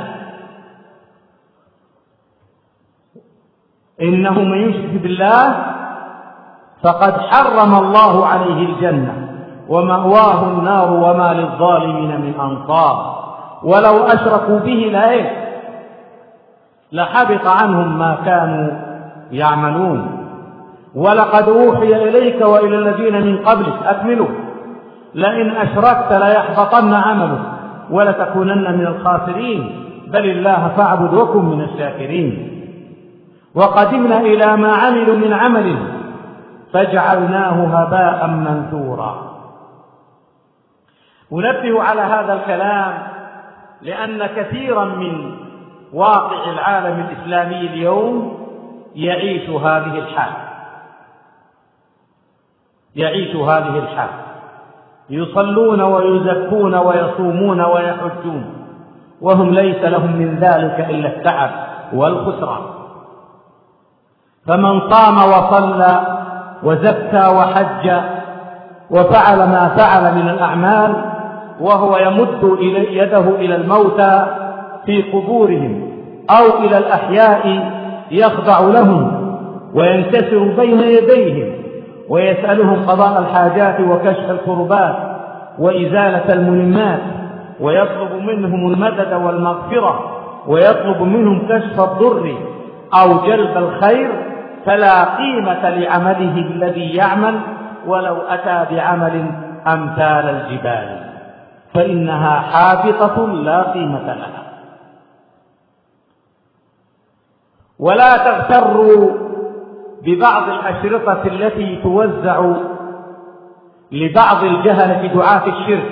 إنه من يشرك بالله فقد حرم الله عليه الجنة ومأواه النار وما للظالمين من أنصار. ولو أشركوا به لإيه لحبط عنهم ما كانوا يعملون. ولقد أوحي إليك وإلى الذين من قبلك أكملوا لئن أشركت ليحبطن عملك ولتكونن من الخاسرين بل الله فاعبد وكن من الشاكرين. وقدمنا إلى ما عملوا من عمل فجعلناه هباء منثورا. أنبه على هذا الكلام لأن كثيرا من واقع العالم الإسلامي اليوم يعيش هذه الحال يعيش هذه الحال يصلون ويزكون ويصومون ويحجون وهم ليس لهم من ذلك إلا التعب والخسران. فمن صام وصلى وزكى وحج وفعل ما فعل من الأعمال وهو يمد يده إلى الموتى في قبورهم أو إلى الأحياء يخضع لهم وينكسر بين يديهم ويسألهم قضاء الحاجات وكشف الكربات وإزالة الملمات ويطلب منهم المدد والمغفرة ويطلب منهم كشف الضر أو جلب الخير، فلا قيمة لعمله الذي يعمل ولو أتى بعمل أمثال الجبال، فإنها حابطة لا قيمة لها. ولا تغتروا ببعض الأشرطة التي توزع لبعض الجهلة دعاة الشرك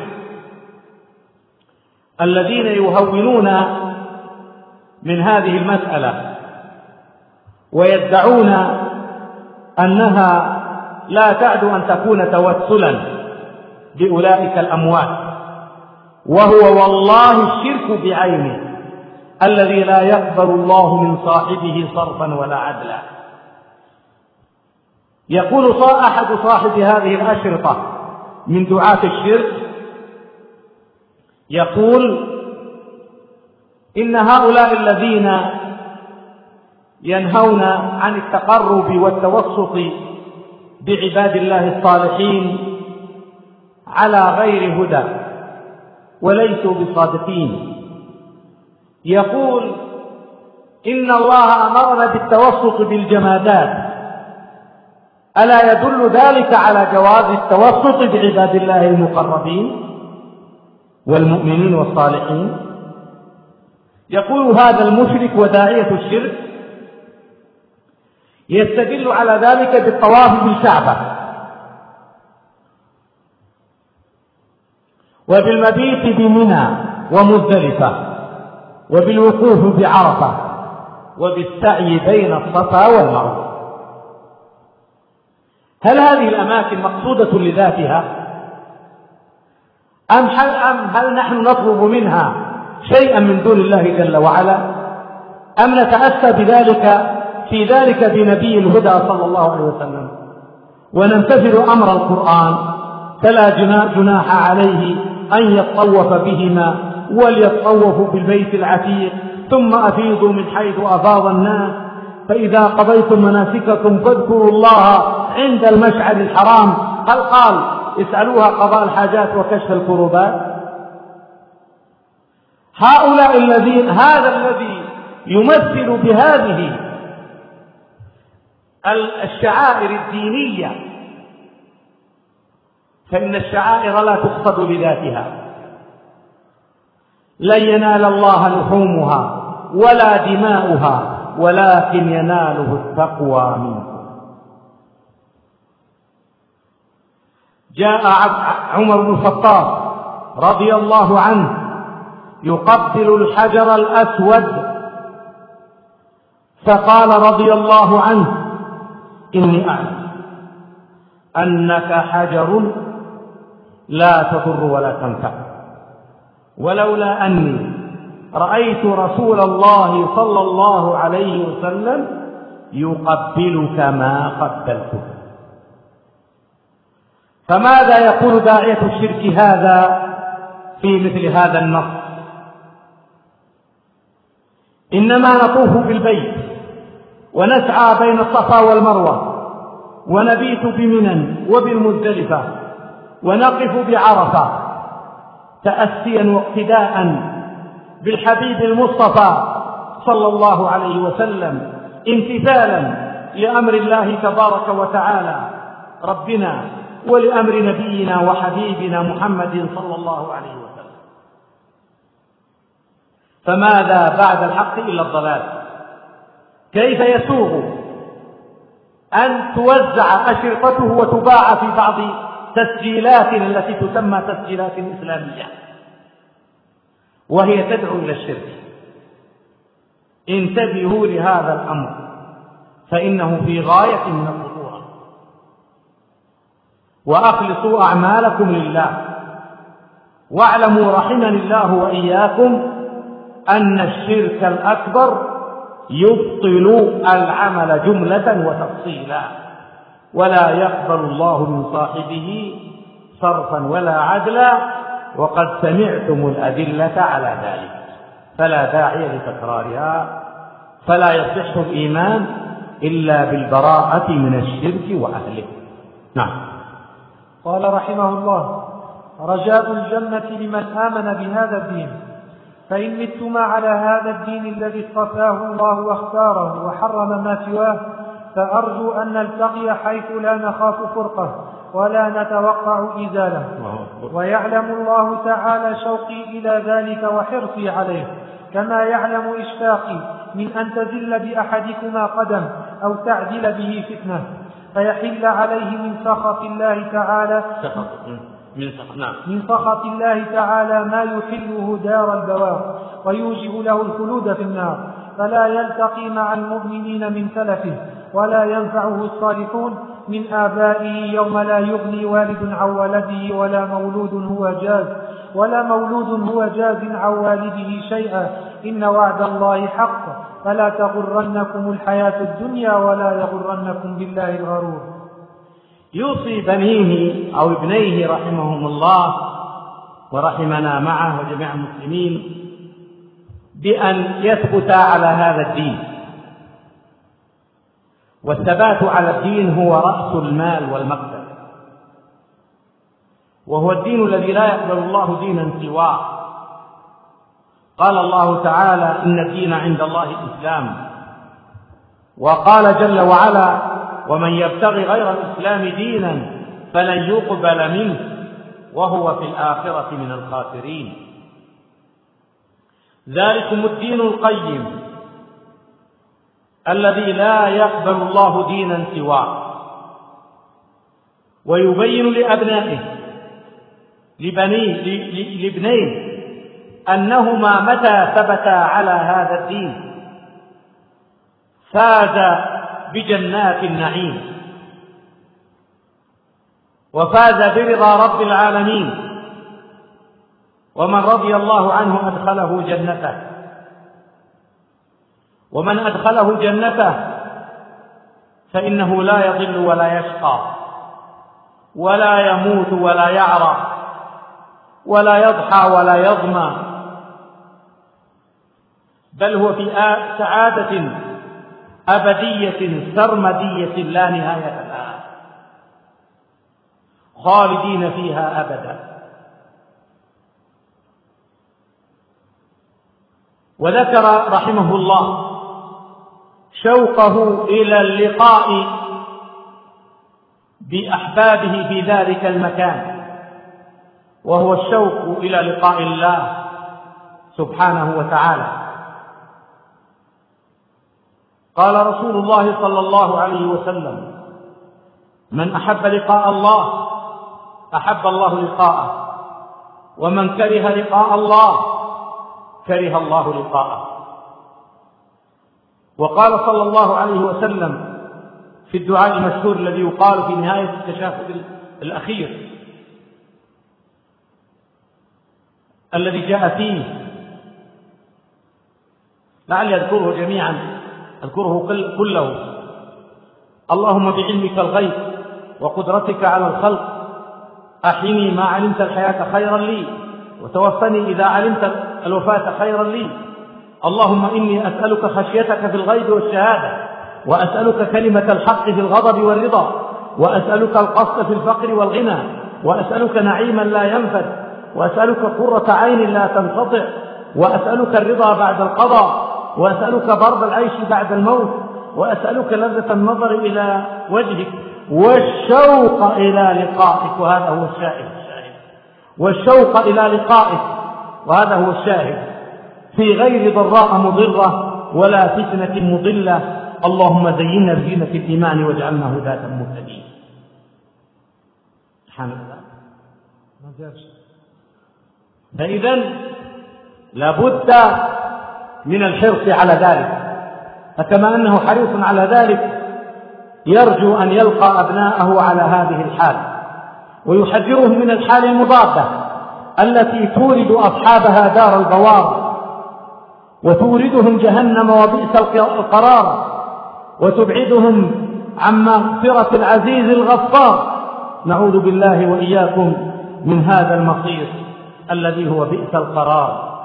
الذين يهونون من هذه المسألة ويدعون أنها لا تعد أن تكون توسلا بأولئك الأموات، وهو والله الشرك بعينه الذي لا يقبل الله من صاحبه صرفا ولا عدلا. يقول أحد صاحب هذه الأشرطة من دعاة الشرك، يقول إن هؤلاء الذين ينهون عن التقرب والتوسط بعباد الله الصالحين على غير هدى وليسوا بصادقين. يقول إن الله أمرنا بالتوسط بالجمادات، ألا يدل ذلك على جواز التوسط بعباد الله المقربين والمؤمنين والصالحين؟ يقول هذا المشرك وداعية الشرك يستدل على ذلك بالطواف بالكعبة وبالمبيت بمنى ومزدلفة وبالوقوف بعرفة وبالسعي بين الصفا والمروة. هل هذه الأماكن مقصودة لذاتها أم هل, أم هل نحن نطلب منها شيئا من دون الله جل وعلا، أم نتأسى بذلك في ذلك بنبي الهدى صلى الله عليه وسلم ونمتثل أمر القرآن؟ فلا جناح عليه أن يطوف بهما وليطوفوا بالبيت العتيق ثم أفيضوا من حيث أفاض الناس، فإذا قضيتم مناسككم فاذكروا الله عند المشعر الحرام. هل قال اسألوها قضاء الحاجات وكشف الكربات؟ هؤلاء الذين هذا الذي يمثل بهذه الشعائر الدينية، فإن الشعائر لا تقصد لذاتها، لن ينال الله لحومها ولا دماؤها ولكن يناله التقوى منكم. جاء عمر بن الخطاب رضي الله عنه يقبل الحجر الأسود، فقال رضي الله عنه إني أعلم أنك حجر لا تضر ولا تنفع، ولولا أني رأيت رسول الله صلى الله عليه وسلم يقبلك ما قبلته. فماذا يقول داعية الشرك هذا في مثل هذا النص؟ إنما نطوف بالبيت ونسعى بين الصفا والمروة ونبيت بمنى وبالمزدلفة ونقف بعرفة تأسيا واقتداء بالحبيب المصطفى صلى الله عليه وسلم، امتثالا لأمر الله تبارك وتعالى ربنا ولأمر نبينا وحبيبنا محمد صلى الله عليه وسلم. فماذا بعد الحق إلا الضلال؟ كيف يسوغ أن توزع أشرطته وتباع في بعض تسجيلاتنا التي تسمى تسجيلات إسلامية وهي تدعو إلى الشرك؟ انتبهوا لهذا الأمر فإنه في غاية من الخطورة، وأخلصوا أعمالكم لله، واعلموا رحمني الله وإياكم أن الشرك الأكبر يبطل العمل جملة وتفصيلا، ولا يقبل الله من صاحبه صرفا ولا عدلا، وقد سمعتم الأدلة على ذلك، فلا داعي لتكرارها. فلا يصح الإيمان إلا بالبراءة من الشرك وأهله. نعم. قال رحمه الله: رجاء الجنة لمن آمن بهذا الدين. فإن متما على هذا الدين الذي اصطفاه الله واختاره وحرم ما سواه فأرجو أن نلتقي حيث لا نخاف فرقة ولا نتوقع إزالة. ويعلم الله تعالى شوقي إلى ذلك وحرصي عليه، كما يعلم إشفاقي من أن تزل بأحدكما قدم أو تعدل به فتنة فيحل عليه من سخط الله تعالى من سخط, نعم. من سخط الله تعالى ما يحله دار البوار ويوجب له الخلود في النار، فلا يلتقي مع المؤمنين من سلفه ولا ينفعه الصالحون من آبائه يوم لا يغني والد عن ولده ولا مولود هو جاز ولا مولود هو جاز عن والده شيئا، إن وعد الله حق فلا تغرنكم الحياة الدنيا ولا يغرنكم بالله الغرور. يوصي بنيه أو ابنيه رحمهم الله ورحمنا معه وجميع المسلمين بأن يثبتا على هذا الدين، والثبات على الدين هو رأس المال والمقصد، وهو الدين الذي لا يقبل الله دينا سواه. قال الله تعالى: إن الدين عند الله الإسلام. وقال جل وعلا: ومن يبتغي غير الإسلام دينا فلن يقبل منه وهو في الآخرة من الخاسرين. ذلكم الدين القيم الذي لا يقبل الله دينا سواه. ويبين لأبنائه لبنيه لابنيه أنهما متى ثبتا على هذا الدين فاز بجنات النعيم وفاز برضا رب العالمين، ومن رضي الله عنه أدخله جنته، ومن أدخله جنته فإنه لا يضل ولا يشقى ولا يموت ولا يعرى ولا يضحى ولا يظمى، بل هو في سعادة أبدية سرمدية لا نهاية لها خالدين فيها أبدا. وذكر رحمه الله شوقه إلى اللقاء بأحبابه في ذلك المكان، وهو الشوق إلى لقاء الله سبحانه وتعالى. قال رسول الله صلى الله عليه وسلم: من أحب لقاء الله أحب الله لقاءه، ومن كره لقاء الله كره الله لقاءه. وقال صلى الله عليه وسلم في الدعاء المشهور الذي يقال في نهاية التشهد الأخير الذي جاء فيه، لعلي أذكره جميعا أذكره كله: اللهم بعلمك الغيب وقدرتك على الخلق أحيني ما علمت الحياة خيرا لي، وتوفني إذا علمت الوفاة خيرا لي. اللهم إني أسألك خشيتك في الغيب والشهادة، وأسألك كلمة الحق في الغضب والرضا، وأسألك القصد في الفقر والغنى، وأسألك نعيما لا ينفد، وأسألك قرة عين لا تنقطع، وأسألك الرضا بعد القضاء، وأسألك برد العيش بعد الموت، وأسألك لذة النظر إلى وجهك والشوق إلى لقائك. وهذا هو الشاهد والشوق إلى لقائك وهذا هو الشاهد في غير ضراء مضرة ولا فتنة مضلة. اللهم زينا بزينة الإيمان واجعلنا هداة مهتدين. سبحان الله. فإذا لابد من الحرص على ذلك، فكما أنه حريص على ذلك يرجو أن يلقى أبناءه على هذه الحال، ويحذرهم من الحال المضادة التي تورد أصحابها دار البوار وتوردهم جهنم وبئس القرار، وتبعدهم عن مغفرة العزيز الغفار. نعوذ بالله وإياكم من هذا المصير الذي هو بئس القرار.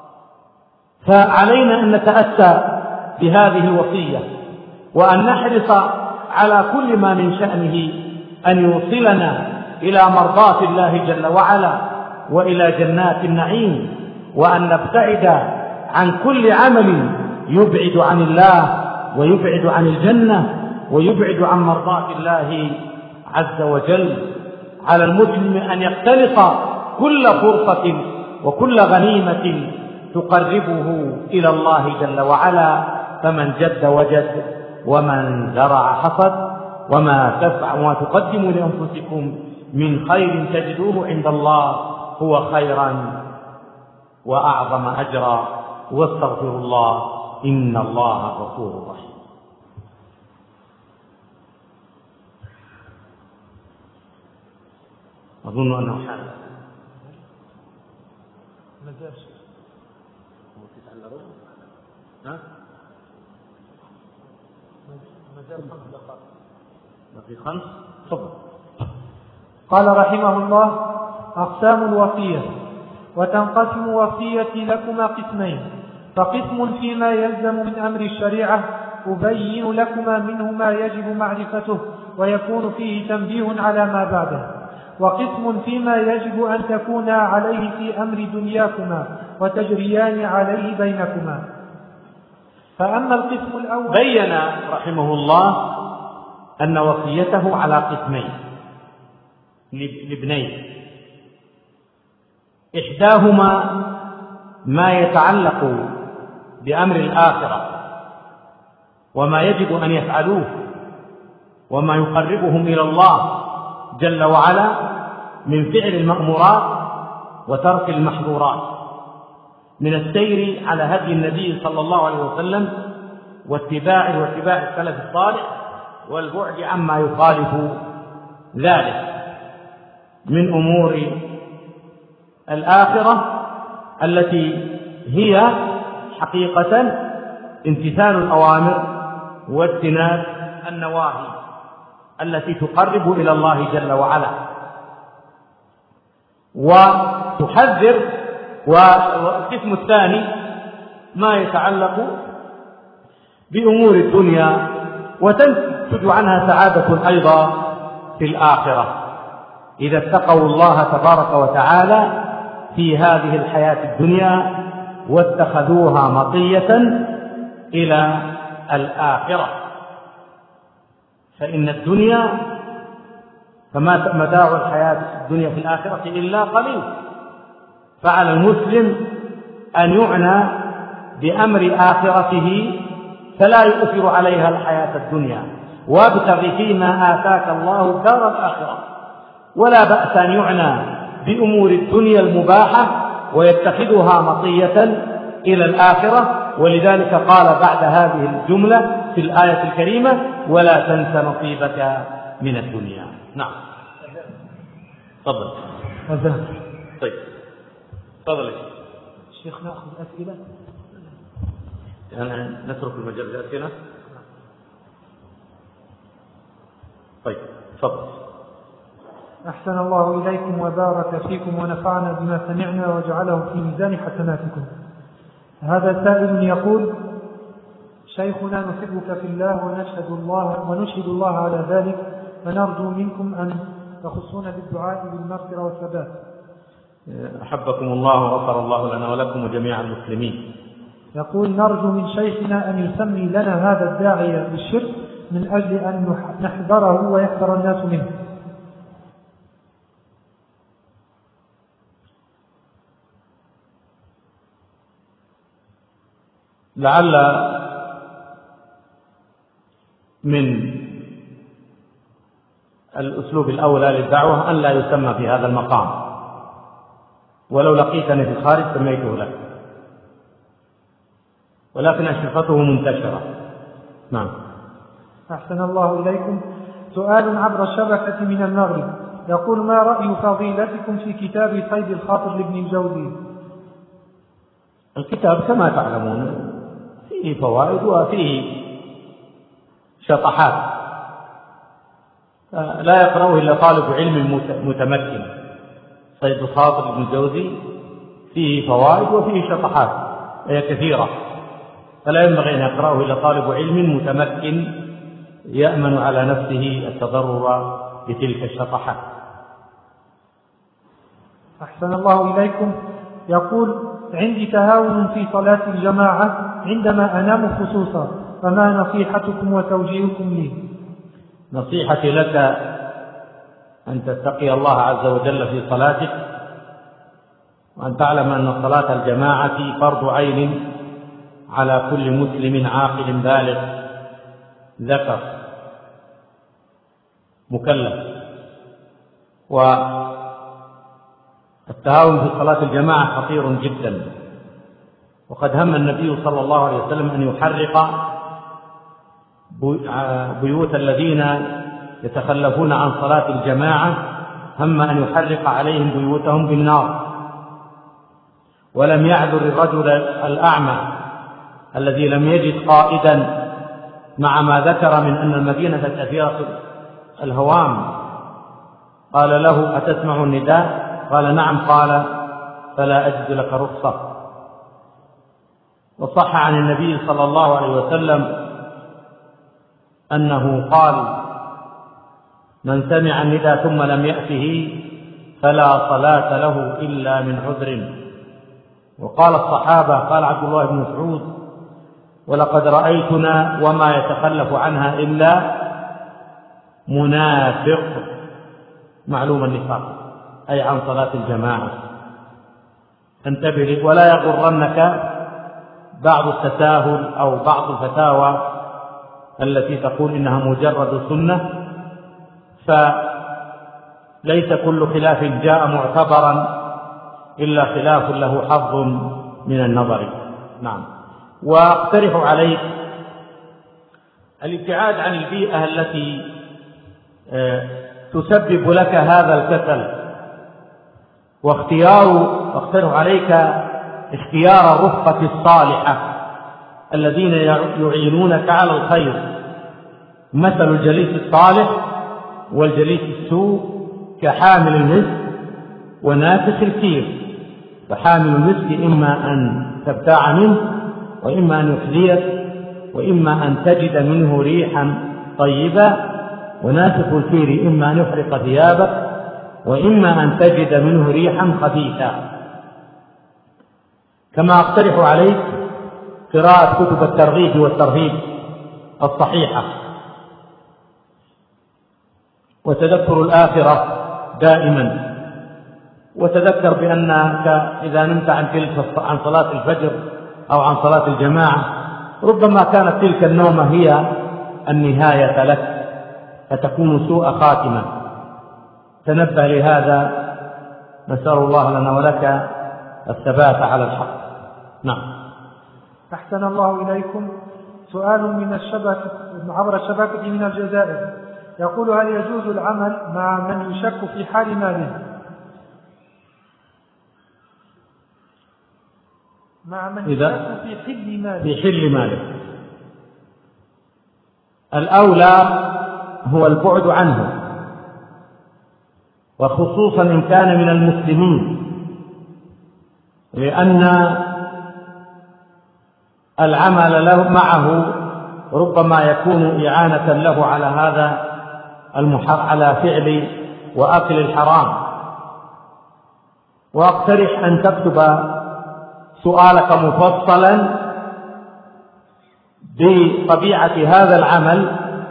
فعلينا أن نتأسى بهذه الوصية، وأن نحرص على كل ما من شأنه أن يوصلنا إلى مرضاة الله جل وعلا وإلى جنات النعيم، وأن نبتعد عن كل عمل يبعد عن الله ويبعد عن الجنة ويبعد عن مرضاة الله عز وجل. على المسلم أن يقتنص كل فرصة وكل غنيمة تقربه إلى الله جل وعلا، فمن جد وجد ومن زرع حصد، وما تفعل وما تقدموا لأنفسكم من خير تجدوه عند الله هو خيرا وأعظم أجرا، واستغفروا الله إن الله غفور رحيم. أظن أنه حال ها؟ في خمس صبر. قال رحمه الله: أقسام الوصية. وتنقسم وصيتي لكما قسمين، فقسم فيما يلزم من أمر الشريعة أبين لكما منه ما يجب معرفته ويكون فيه تنبيه على ما بعده، وقسم فيما يجب أن تكونا عليه في أمر دنياكما وتجريان عليه بينكما. فأما القسم الأول، بين رحمه الله أن وصيته على قسمين لابنين: إحداهما ما يتعلق بأمر الآخرة وما يجب أن يفعلوه وما يقربهم إلى الله جل وعلا من فعل المأمورات وترك المحظورات، من السير على هدي النبي صلى الله عليه وسلم واتباع واتباع السلف الصالح والبعد عما يخالف ذلك من أمور الآخرة التي هي حقيقة امتثال الأوامر واجتناب النواهي التي تقرب إلى الله جل وعلا وتحذر. والقسم الثاني ما يتعلق بأمور الدنيا وتنتج عنها سعادة أيضا في الآخرة إذا اتقوا الله تبارك وتعالى في هذه الحياة الدنيا واتخذوها مطية إلى الآخرة، فإن الدنيا فما متاع الحياة الدنيا في الآخرة إلا قليل. فعلى المسلم أن يعنى بأمر آخرته فلا يؤثر عليها الحياة الدنيا، وابتغ فيما آتاك الله دار الآخرة، ولا بأس أن يعنى بأمور الدنيا المباحة ويتخذها مطية إلى الآخرة. ولذلك قال بعد هذه الجملة في الآية الكريمة: ولا تنس نصيبك من الدنيا. نعم تفضل. طيب تفضل الشيخ. نأخذ أسئلة يعني نترك المجال للأسئلة. طيب تفضل. أحسن الله إليكم وبارك فيكم ونفعنا بما سمعنا وجعله في ميزان حسناتكم. هذا سائل يقول: شيخنا نحبك في الله ونشهد الله ونشهد الله على ذلك، فنرجو منكم أن تخصونا بالدعاء بالمغفرة والثبات. أحبكم الله وغفر الله لنا ولكم وجميع المسلمين. يقول: نرجو من شيخنا أن يسمي لنا هذا الداعية بالشرك من أجل أن نحذره ويحذر الناس منه. لعل من الأسلوب الأولى للدعوة أن لا يسمى في هذا المقام، ولو لقيتني في الخارج سميته لك، ولكن أشرفته منتشرة. نعم. أحسن الله إليكم. سؤال عبر الشبكة من المغرب يقول: ما رأي فضيلتكم في كتاب صيد الخاطر لابن الجوزي؟ الكتاب كما تعلمون فيه فوائد وفيه شطحات لا يقرأه إلا طالب علم متمكن. صيد الخاطر ابن الجوزي فيه فوائد وفيه شطحات هي كثيرة، فلا ينبغي أن يقرأه إلا طالب علم متمكن يأمن على نفسه التضرر بتلك الشطحات. أحسن الله إليكم. يقول: عندي تهاون في صلاة الجماعة عندما أنام خصوصا، فما نصيحتكم وتوجيهكم لي؟ نصيحتي لك أن تتقي الله عز وجل في صلاتك، وأن تعلم أن صلاة الجماعة فرض عين على كل مسلم عاقل بالغ ذكر مكلف. والتهاون في صلاة الجماعة خطير جدا، وقد هم النبي صلى الله عليه وسلم أن يحرق بيوت الذين يتخلفون عن صلاة الجماعة، هم أن يحرق عليهم بيوتهم بالنار. ولم يعذر الرجل الأعمى الذي لم يجد قائدا مع ما ذكر من أن المدينة كثيرة الهوام، قال له: أتسمع النداء؟ قال: نعم. قال: فلا أجد لك رخصة. وصح عن النبي صلى الله عليه وسلم أنه قال: من سمع النداء ثم لم يأته فلا صلاة له إلا من عذر. وقال الصحابة، قال عبد الله بن مسعود: ولقد رأيتنا وما يتخلف عنها إلا منافق، معلوم النفاق، أي عن صلاة الجماعة. انتبه، ولا يغرنك بعض التساهل أو بعض الفتاوى التي تقول إنها مجرد سنة، فليس كل خلاف جاء معتبرا إلا خلاف له حظ من النظر. نعم. واقترح عليك الابتعاد عن البيئة التي تسبب لك هذا الكسل، واختيار واقترح عليك اختيار الرفقة الصالحة الذين يعينونك على الخير، مثل الجليس الصالح والجليس السوء كحامل المسك ونافخ الكير. فحامل المسك إما أن تبتاع منه، وإما أن يحذيك، وإما أن تجد منه ريحا طيبة، ونافخ الكير إما أن يحرق ثيابك، وإما أن تجد منه ريحا خبيثا. كما أقترح عليك قراءة كتب الترغيب والترهيب الصحيحة، وتذكر الآخرة دائما، وتذكر بأنك إذا نمت عن تلك عن صلاة الفجر أو عن صلاة الجماعة ربما كانت تلك النومة هي النهاية لك، فتكون سوء خاتمة. تنبه لهذا، نسأل الله لنا ولك الثبات على الحق. نعم. أحسن الله إليكم. سؤال من الشبكة عبر الشبكة من الجزائر، يقول: هل يجوز العمل مع من يشك في حال ماله؟ مع من يشك في حل ماله في حل ماله الأولى هو البعد عنه، وخصوصا إن كان من المسلمين، لأن العمل له معه ربما يكون إعانة له على هذا المحر على فعل وأكل الحرام. وأقترح أن تكتب سؤالك مفصلا بطبيعة هذا العمل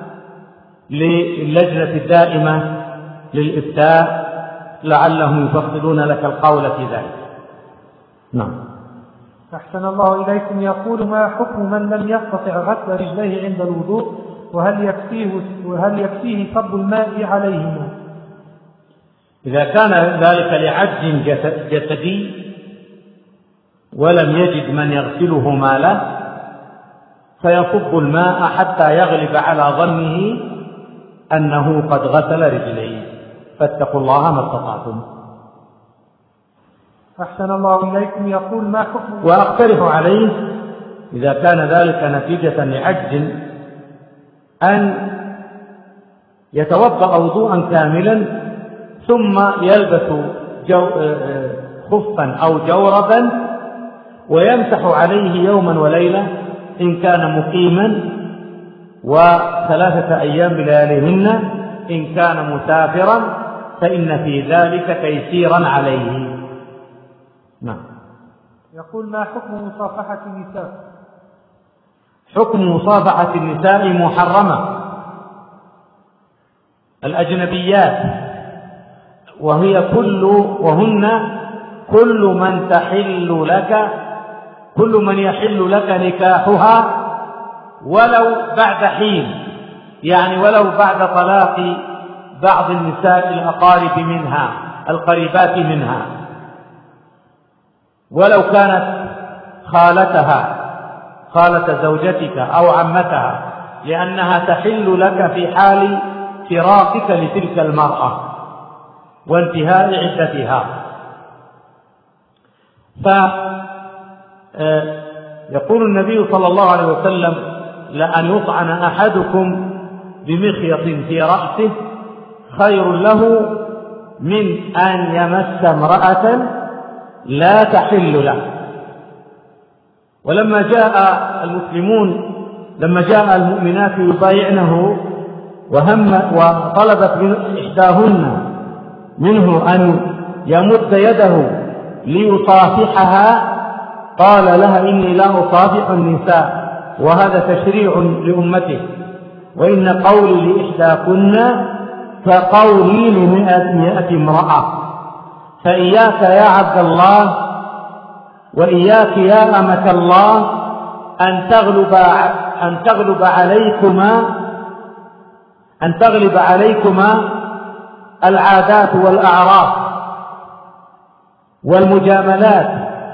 للجنة الدائمة للإفتاء، لعلهم يفصلون لك القول في ذلك. نعم. أحسن الله إليكم. يقول: ما حكم من لم يستطع غسل رجليه عند الوضوء، وهل يكفيه وهل يكفيه صب الماء عليهما؟ إذا كان ذلك لعجز جسدي ولم يجد من يغسلهما له، فيصب الماء حتى يغلب على ظنه أنه قد غسل رجليه، فاتقوا الله ما استطعتم. أحسن الله إليكم. يقول: ما حكم وأقترح عليه إذا كان ذلك نتيجة لعجز أن يتوضأ وضوءا كاملا ثم يلبس جو خفا أو جوربا ويمسح عليه يوما وليلة إن كان مقيما، وثلاثة أيام بلياليهن إن كان مسافرا، فإن في ذلك تيسيرا عليه. نعم. يقول: ما حكم مصافحة النساء؟ حكم مصافحة النساء محرمة، الأجنبيات، وهي كل وهن كل من تحل لك كل من يحل لك نكاحها ولو بعد حين، يعني ولو بعد طلاق بعض النساء الأقارب منها القريبات منها، ولو كانت خالتها خالة زوجتك أو عمتها، لأنها تحل لك في حال فراقك لتلك المرأة وانتهاء عدتها. فيقول النبي صلى الله عليه وسلم: لأن يطعن أحدكم بمخيط في رأسه خير له من أن يمس امرأة لا تحل له. ولما جاء المسلمون لما جاء المؤمنات يبايعنه وهم وطلبت من إحداهن منه أن يمد يده ليصافحها، قال لها: إني لا أصافح النساء، وهذا تشريع لأمته، وإن قولي لإحداكن كقولي لمئة امرأة. فإياك يا عبد الله وإياك يا أمة الله أن تغلب أن تغلب عليكما أن تغلب عليكما العادات والأعراف والمجاملات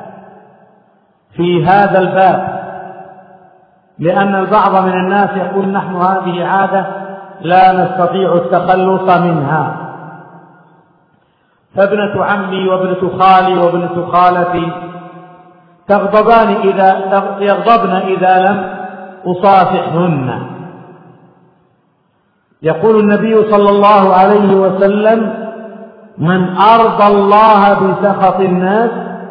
في هذا الباب، لأن البعض من الناس يقول: نحن هذه عادة لا نستطيع التخلص منها، فابنة عمي وابنة خالي وابنة خالتي تغضبان إذا يغضبن إذا لم أصافحهن. يقول النبي صلى الله عليه وسلم: من أرضى الله بسخط الناس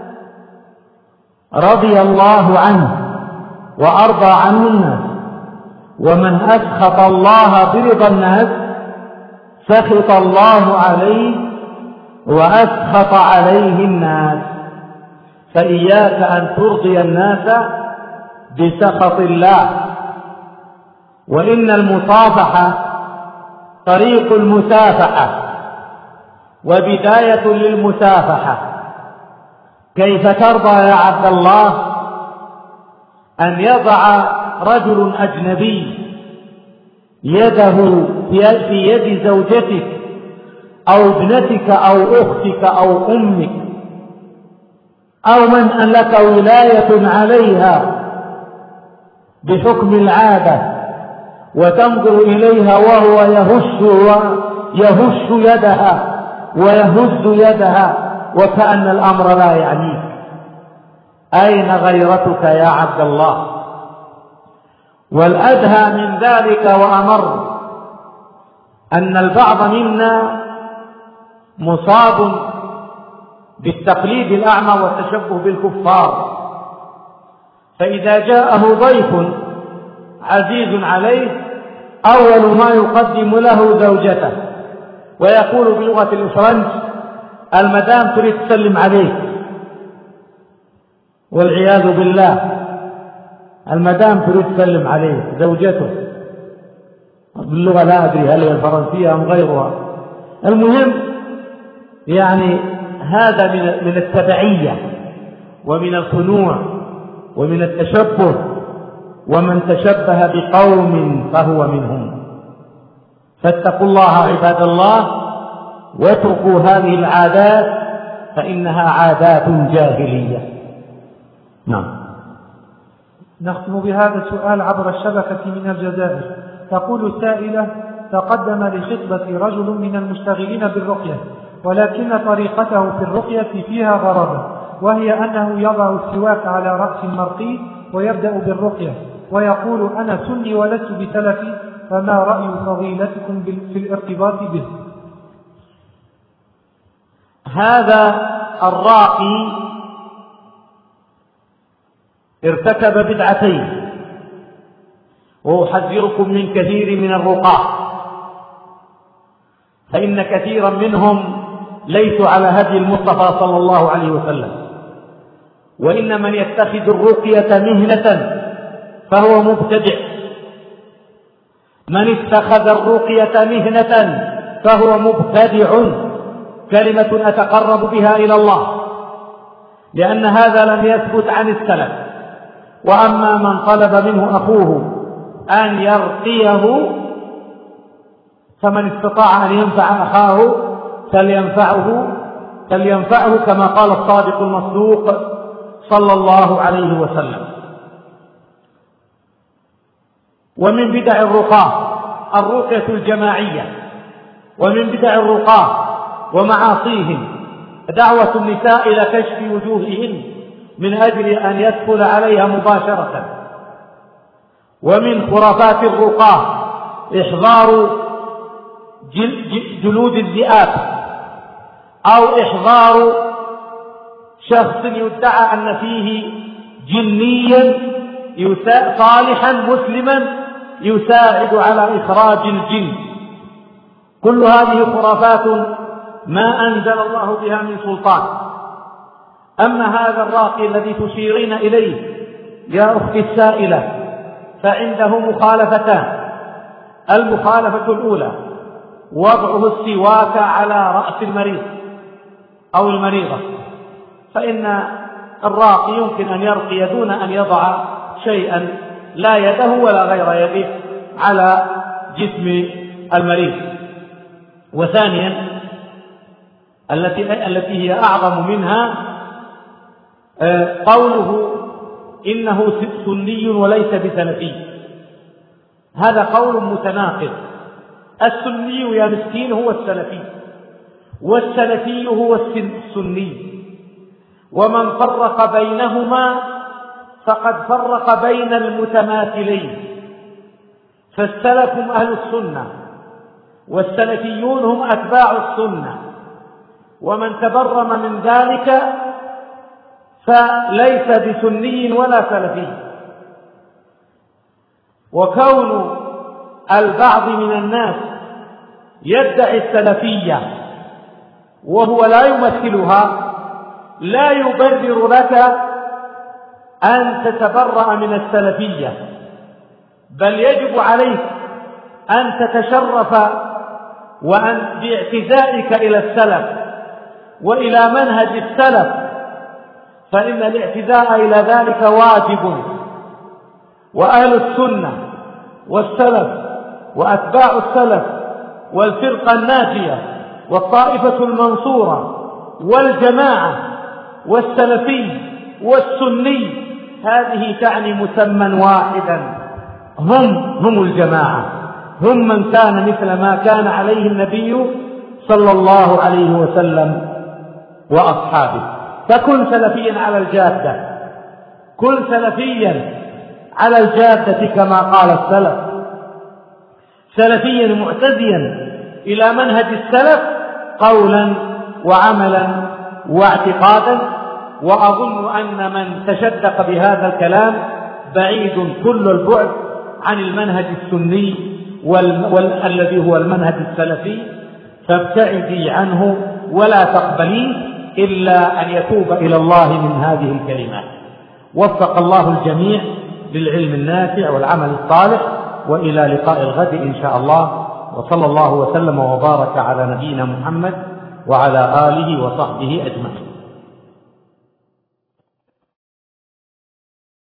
رضي الله عنه وأرضى عنه الناس، ومن أسخط الله برضا الناس سخط الله عليه وأسخط عليه الناس. فإياك أن ترضي الناس بسخط الله. وإن المصافحة طريق المسافحة وبداية للمسافحة. كيف ترضى يا عبد الله أن يضع رجل أجنبي يده في يد زوجتك أو ابنتك أو أختك أو أمك أو من أن لك ولاية عليها بحكم العادة، وتنظر إليها وهو يهش ويهش يدها ويهز يدها وكأن الأمر لا يعنيك؟ أين غيرتك يا عبد الله؟ والأدهى من ذلك وأمر أن البعض منا مصاب بالتقليد الأعمى والتشبه بالكفار، فإذا جاءه ضيف عزيز عليه أول ما يقدم له زوجته، ويقول بلغة الإفرنج: المدام تريد تسلم عليك، والعياذ بالله المدام تريد تسلم عليه زوجته، باللغة لا أدري هل هي الفرنسية أم غيرها. المهم يعني هذا من التبعية ومن الخنوع ومن التشبه، ومن تشبه بقوم فهو منهم. فاتقوا الله عباد الله واتركوا هذه العادات فإنها عادات جاهلية. نعم. نختم بهذا السؤال عبر الشبكة من الجزائر. تقول السائلة: تقدم لخطبة رجل من المشتغلين بالرقية، ولكن طريقته في الرقية فيها غرابة، وهي أنه يضع السواك على رأس المرقي ويبدأ بالرقية، ويقول: أنا سني ولست بسلفي، فما رأي فضيلتكم في الارتباط به؟ هذا الراقي ارتكب بدعتين، وأحذركم من كثير من الرقاة، فإن كثيرا منهم ليسوا على هدي المصطفى صلى الله عليه وسلم، وإن من يتخذ الرقية مهنة فهو مبتدع. من اتخذ الرقية مهنة فهو مبتدع، كلمة أتقرب بها إلى الله، لأن هذا لم يثبت عن السلف. وأما من طلب منه أخوه أن يرقيه فمن استطاع أن ينفع أخاه فلينفعه فلينفعه كما قال الصادق المصدوق صلى الله عليه وسلم. ومن بدع الرقاة الرقية الجماعية، ومن بدع الرقاة ومعاصيهم دعوة النساء إلى كشف وجوههن من أجل أن يدخل عليها مباشرة. ومن خرافات الرقاة إحضار جلود الذئاب، أو إحضار شخص يدعى أن فيه جنيا صالحا مسلما يساعد على إخراج الجن. كل هذه خرافات ما أنزل الله بها من سلطان. أما هذا الراقي الذي تشيرين إليه يا أختي السائلة فعنده مخالفتان. المخالفة الأولى وضعه السواك على رأس المريض أو المريضة، فإن الراقي يمكن أن يرقي دون أن يضع شيئا لا يده ولا غير يده على جسم المريض. وثانيا التي التي هي أعظم منها قوله إنه سني وليس بسلفي. هذا قول متناقض. السني يا مسكين هو السلفي، والسلفي هو السني، ومن فرق بينهما فقد فرق بين المتماثلين. فالسلف هم أهل السنة، والسلفيون هم أتباع السنة، ومن تبرم من ذلك فليس بسني ولا سلفي. وكون البعض من الناس يدعي السلفية وهو لا يمثلها لا يبرر لك أن تتبرأ من السلفية، بل يجب عليك أن تتشرف وأن باعتزائك إلى السلف وإلى منهج السلف، فإن الاعتزاء إلى ذلك واجب. وأهل السنة والسلف وأتباع السلف والفرقة الناجية والطائفة المنصورة والجماعة والسلفي والسني هذه تعني مسمى واحدا، هم هم الجماعة، هم من كان مثل ما كان عليه النبي صلى الله عليه وسلم وأصحابه. فكن سلفيا على الجادة، كن سلفيا على الجادة كما قال السلف، سلفيا معتزيا إلى منهج السلف قولا وعملا واعتقادا. وأظن أن من تشدق بهذا الكلام بعيد كل البعد عن المنهج السني والذي هو المنهج السلفي، فابتعدي عنه ولا تقبليه إلا أن يتوب إلى الله من هذه الكلمات. وفق الله الجميع للعلم النافع والعمل الصالح، وإلى لقاء الغد إن شاء الله، وصلى الله وسلم وبارك على نبينا محمد وعلى آله وصحبه أجمعين.